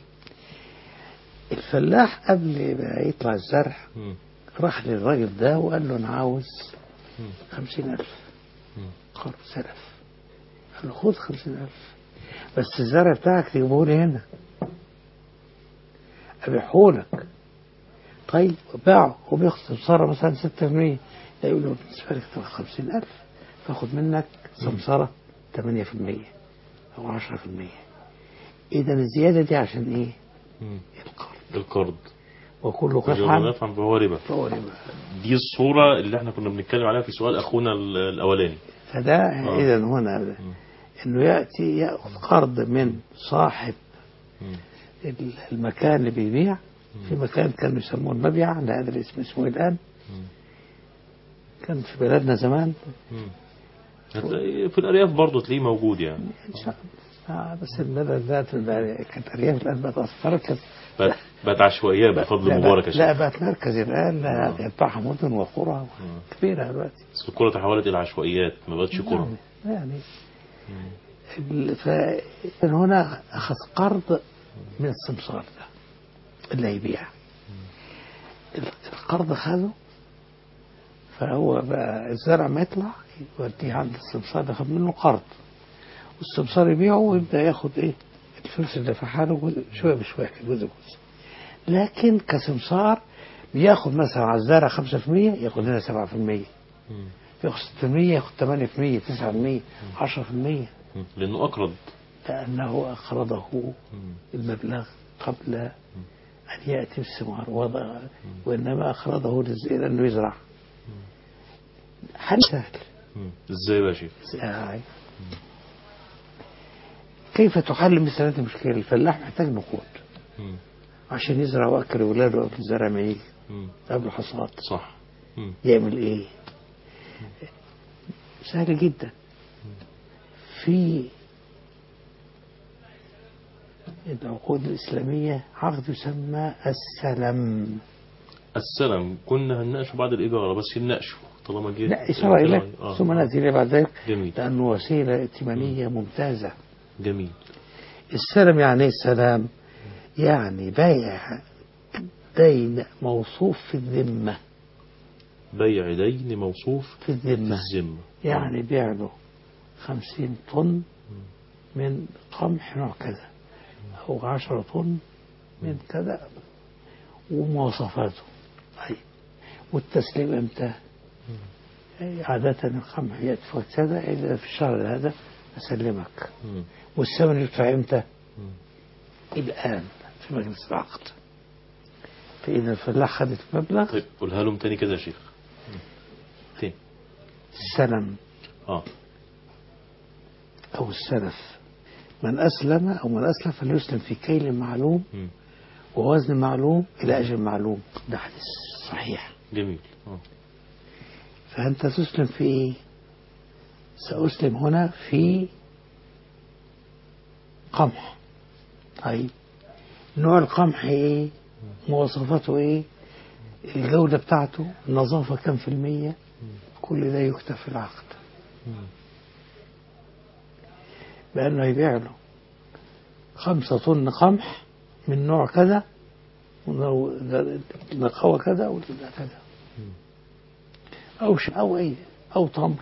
الفلاح قبل ما يطلع الزرع راح للراجل ده وقال له أنا عاوز خمسين ألف قرض سلف. قال له خذ خمسين ألف بس الزرع بتاعك تجيبه لي هنا أبيعهولك. طيب باعه وبياخد سمسارة مثلا ستة في المية، يقول له بالنسبة لك خمسين ألف فاخد منك سمسارة ثمانية في المية أو عشرة في المية. إذا الزيادة دي عشان إيه؟ مم. القرض. القرض وكل قطعا فهو ربا. فهو ربا. دي الصورة اللي احنا كنا بنتكلم عليها في سؤال أخونا الأولاني. فده آه. إذا هنا مم. إنه يأتي يأخذ قرض من صاحب مم. المكان اللي بيبيع في مكان كانوا يسموه المبيع، لا أدري اسمه اسمه الآن. مم. كان في بلدنا زمان. مم. في الأرياف برضه تلاقيه موجود يعني. إن شاء الله. آه بس البلد ذات كانت أرياف الآن بقت مركز. بقت عشوائيات بفضل مبارك. لا بقت مركز الآن يتبعها مدن وقرى كبيرة دلوقتي. بس القرى تحولت إلى عشوائيات ما بقتش قرى. يعني, يعني فهنا أخذ قرض من السمسار ده اللي هيبيع. القرض خده فهو بقى الزرع ما يطلع يوديه عند السمسار ياخد منه قرض، والسمسار يبيعه ويبدأ ياخد ايه الفلوس اللي دفعها له شوية بشوية جزء جزء. لكن كسمسار بياخد مثلا على الزرع خمسة في المية ياخد هنا سبعة في المية، ياخد ستة في المية ياخد ثمانية في المية تسعة في المية عشرة في المية، لأنه أقرض، لأنه أقرضه المبلغ قبل أن يأتي الثمار وضع، وإنما أقرضه لأنه يزرع. حل سهل. إزاي بقى شيخ؟ كيف تحل مثل هذه المشكلة؟ الفلاح محتاج نقود عشان يزرع وأكل أولاده قبل الزرع ما يجي قبل الحصاد. صح. يعمل إيه؟ سهل جدا. في العقود الإسلامية عقد يسمى السلم. السلم كنا هنناقشه بعد الإجارة، بس هنناقشه طالما جيت. لا إشارة إليه آه. ثم نأتي إليه بعد ذلك. جميل. لأنه وسيلة ائتمانية ممتازة. جميل. السلم يعني السلام يعني بيع دين موصوف في الذمة. بيع دين موصوف في الذمة في الذمة. يعني بيع له خمسين طن من قمح نوع كذا أو عشرة طن من كذا ومواصفاته. طيب والتسليم امتى؟ عادة القمح يأتي في وقت كذا، إذا في الشهر هذا أسلمك. والثمن يدفع امتى؟ الآن في مجلس العقد. فإذا الفلاح خدت مبلغ. طيب قولها لهم تاني كده يا شيخ. فين؟ السلم اه أو السلف. من أسلم أو من أسلم فليسلم في كيل معلوم م. ووزن معلوم إلى أجل معلوم. ده حديث صحيح. جميل. اه فأنت تسلم في إيه؟ سأسلم هنا في قمح. طيب نوع القمح إيه؟ مواصفاته إيه؟ الجودة بتاعته، النظافة كم في المية؟ كل ده يكتب في العقد. بأنه يبيع له خمسة طن قمح من نوع كذا نقوى كذا أو كذا أو ش... أو أي أو تمر.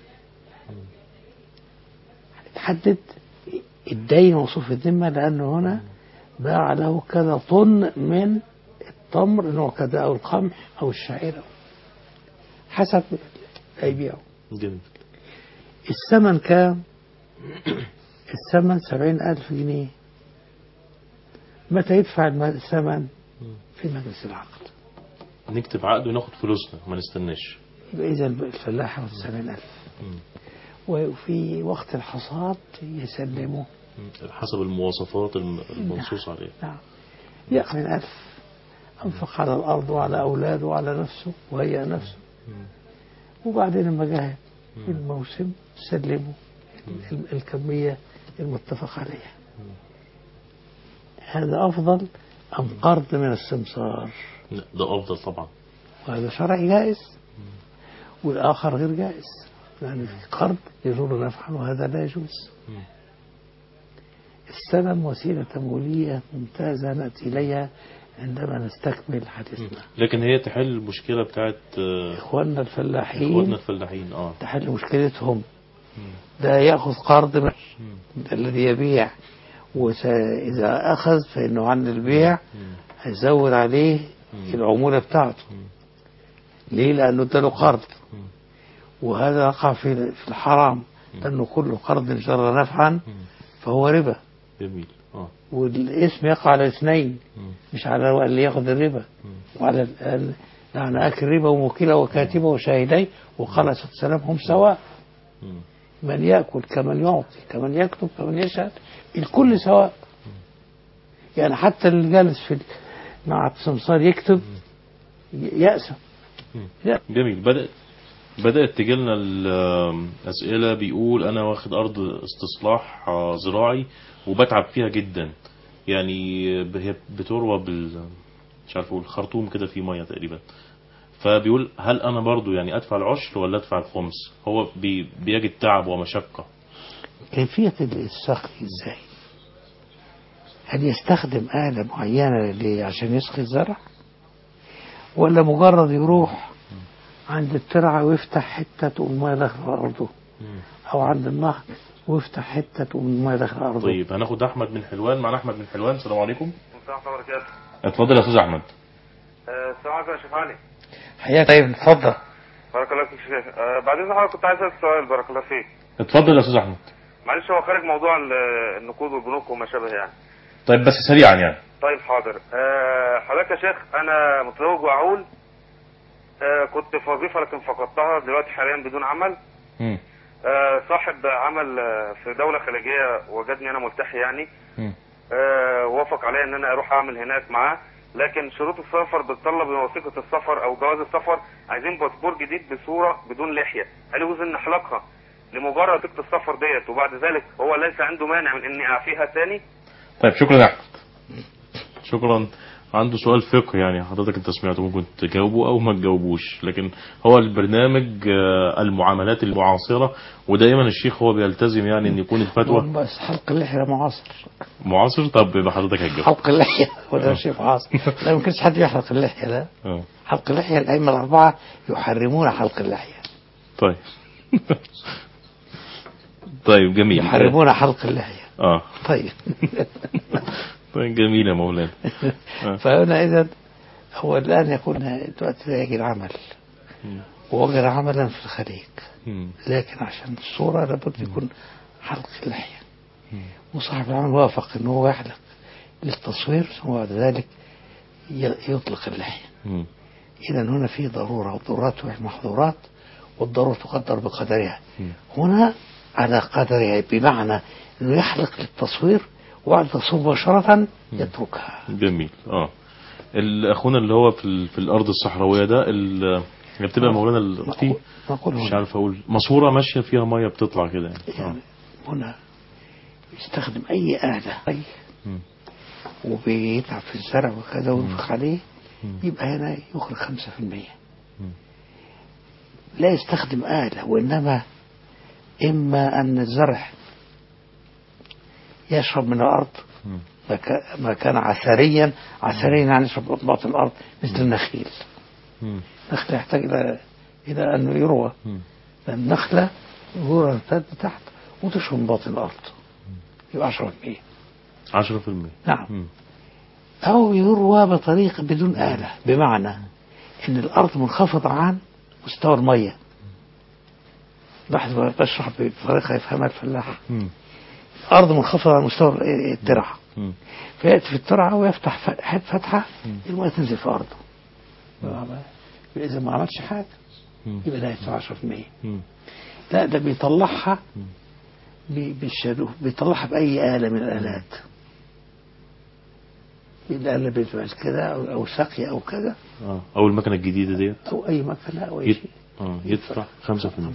تحدد الدين موصوف الذمة، لأنه هنا باع له كذا طن من التمر نوع كذا أو القمح أو الشعير حسب يبيعه. جميل. الثمن كام؟ الثمن سبعين ألف جنيه. متى يدفع الثمن؟ في مجلس العقد. نكتب عقد وناخد فلوسنا ما نستناش. يبقى إذا الفلاح ياخد سبعين ألف وفي وقت الحصاد يسلمه حسب المواصفات المنصوص عليها. نعم. يأخذ من ألف أنفق على الأرض وعلى أولاده وعلى نفسه وهيئ نفسه، وبعدين لما جاء الموسم سلمه الكمية المتفق عليها. هذا أفضل أم قرض من السمسار؟ ده أفضل طبعا. وهذا شرعي جائز والآخر غير جائز، يعني في قرض يزول نفعا وهذا لا يجوز. السلم وسيلة تمويلية ممتازة نأتي إليها عندما نستكمل حديثنا. لكن هي تحل المشكلة بتاعت إخواننا الفلاحين. إخواننا الفلاحين آه تحل مشكلتهم. ده يأخذ قرض من الذي يبيع، وإذا أخذ فإنه عن البيع هيزود عليه العمولة بتاعته. ليه؟ لأنه اداله قرض، وهذا يقع في الحرام، لأنه كل قرض جر نفعا فهو ربا. جميل. آه. والاسم يقع على الاثنين، مش على اللي ياخذ الربا وعلى يعني أكل ربا وموكله وكاتبه وشاهديه. وقال صلى الله عليه وسلم هم سواء، من يأكل كمن يعطي كمن يكتب كمن يشهد، الكل سواء. يعني حتى اللي جالس في مع السمسار يكتب يأسم. جميل. بدأت بدأت تجيلنا الأسئلة. بيقول أنا واخد أرض استصلاح زراعي وبتعب فيها جدا، يعني هي بتروى بال مش عارف اقول خرطوم كده في ميه تقريبا. فبيقول هل انا برضو يعني ادفع العشر ولا ادفع الخمس؟ هو بي بيجد تعب ومشقة. كيفية السقي ازاي؟ هل يستخدم آلة معينة عشان يسقي الزرع، ولا مجرد يروح عند الترعة ويفتح حتة تقوم المية داخل أرضه، أو عند النهر ويفتح حتة تقوم المية داخل أرضه؟ طيب هناخد أحمد من حلوان. معنا أحمد من حلوان. السلام عليكم. السلام عليكم وبركاته. اتفضل يا أستاذ أحمد. السلام عليكم يا شيخ علي. حياك. طيب اتفضل. بارك الله فيك يا شيخ. بعد إذن حضرتك كنت عايز أسأل سؤال. بارك الله فيك. اتفضل يا أستاذ أحمد. معلش هو خارج موضوع النقود والبنوك وما شابه يعني. طيب بس سريعا يعني. طيب حاضر. حضرتك يا شيخ أنا متزوج وأعول. كنت في وظيفة لكن فقدتها دلوقتي حاليا بدون عمل. م. صاحب عمل في دولة خليجية وجدني أنا ملتحي يعني. م. وافق علي ان انا اروح اعمل هناك معاه، لكن شروط السفر بتطلب وثيقة السفر او جواز السفر، عايزين باسبور جديد بصورة بدون لحية. هل يجوز ان نحلقها لمجرد وثيقة السفر ديت وبعد ذلك هو ليس عنده مانع من اني اعفيها ثاني؟ طيب شكرا يا احمد. شكرا. عنده سؤال فقه يعني حضرتك انت سمعته ممكن تجاوبه او ما تجاوبوش، لكن هو البرنامج آه، المعاملات المعاصرة، ودائما الشيخ هو بيلتزم يعني ان يكون الفتوى بس حلق اللحية معاصر. معاصر. طب يبقى حضرتك هتجاوب. حلق اللحية ولا شيء معاصر؟ لا يمكنش حد يحلق اللحية. لا اه حلق اللحية الأئمة الأربعة يحرمون حلق اللحية. طيب. طيب جميل. يحرمون حلق اللحية. اه طيب. طيب جميل يا مولانا. آه. فهنا إذا هو الآن يكون دلوقتي يجي العمل ووجد عملا في الخليج، مم. لكن عشان الصورة لابد يكون حلق اللحية، وصاحب العمل وافق أنه هو يحلق للتصوير ثم بعد ذلك يطلق اللحية. مم. إذا هنا في ضرورة، والضرورات محظورات، والضرورة تقدر بقدرها. مم. هنا على قدرها، بمعنى أنه يحلق للتصوير وبعد التصوير مباشرة يتركها. جميل. اه اخونا اللي هو في, ال... في الارض الصحراويه ده اللي بتبقى مولانا ال... في مش عارف اقول ماسوره ماشيه فيها ميه بتطلع كده يعني. يعني هنا يستخدم اي آلة مم. وبيتعب في الزرع وكذا وينفخ عليه، يبقى هنا يخرج خمسة في المية. لا يستخدم آلة، وإنما إما أن الزرع يشرب من الأرض ما كان عسريا، عسريا يعني يشرب من باطن الأرض مثل النخيل. النخل يحتاج إلى إلى أنه يروى، لأن النخلة يروى تمتد تحت وتشرب من باطن الأرض، يبقى عشرة في المية. عشرة في المية. نعم. مم. أو يروى بطريقة بدون آلة، بمعنى أن الأرض منخفضة عن مستوى المية. لاحظ بشرح بطريقة يفهمها الفلاح. أرض منخفضة عن مستوى الترعة، فيأتي في الترعة ويفتح فتحة المية تنزل في أرضه. إذا ما عملش حاجة يبقى ده يدفع عشرة في المية. لا ده بيطلعها بالشادوه، بيطلعها بأي آلة من الآلات، الآلة بتبقى كده أو ساقية أو كذا، أو المكنة الجديدة ديت أو أي مكنة أو أي شيء يدفع خمسة في المية.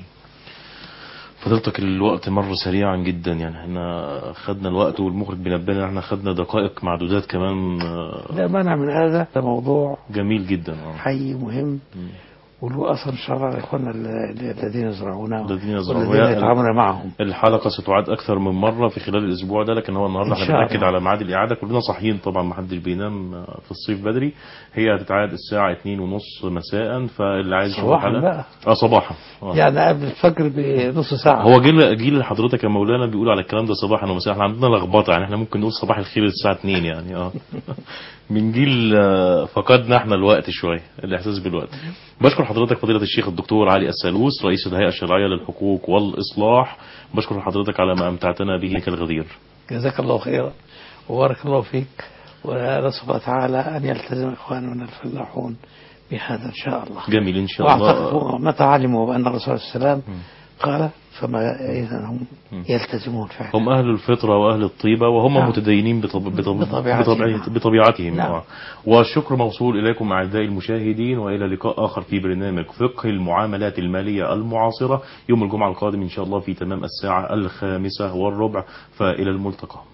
فضلتك الوقت مر سريعا جدا يعني، احنا خدنا الوقت والمخرج بينبهنا احنا خدنا دقائق معدودات كمان. لا مانع من هذا، ده موضوع جميل جدا اه حي مهم، وله اثر ان شاء الله لاخواننا الذين يزرعونه الذين يتعاملون معهم. الحلقه ستعاد اكثر من مره في خلال الاسبوع ده، لكن هو النهارده احنا بنأكد على ميعاد الاعاده، كلنا صاحيين طبعا ما حدش بينام في الصيف بدري. هي هتتعاد الساعه اتنين ونص مساء، فاللي عايز يشوف الحلقه اه صباحا آه. يعني قبل الفجر بنص ساعه. هو جيل جيل حضرتك يا مولانا بيقول على الكلام ده صباحا ومساء، احنا عندنا لخبطه يعني، احنا ممكن نقول صباح الخير الساعه اتنين يعني اه من جيل فقدنا احنا الوقت شويه، الاحساس بالوقت. بشكر حضرتك فضيله الشيخ الدكتور علي السالوس رئيس الهيئه الشرعيه للحقوق والاصلاح، بشكر حضرتك على ما امتعتنا به كالغدير. جزاك الله خيرا وبارك الله فيك، ونسأل الله تعالى ان يلتزم اخواننا الفلاحون بهذا ان شاء الله. جميل ان شاء الله. واعتقد متى علموا بان الرسول صلى الله عليه وسلم قال فما إذا هم يلتزمون فعلا. هم أهل الفطرة وأهل الطيبة، وهم نعم. متدينين بطب... بطب... بطبيعتهم, بطبيعتهم. نعم. والشكر موصول إليكم أعزائي المشاهدين، وإلى لقاء آخر في برنامج فقه المعاملات المالية المعاصرة يوم الجمعة القادم إن شاء الله في تمام الساعة الخامسة والربع، فإلى الملتقى.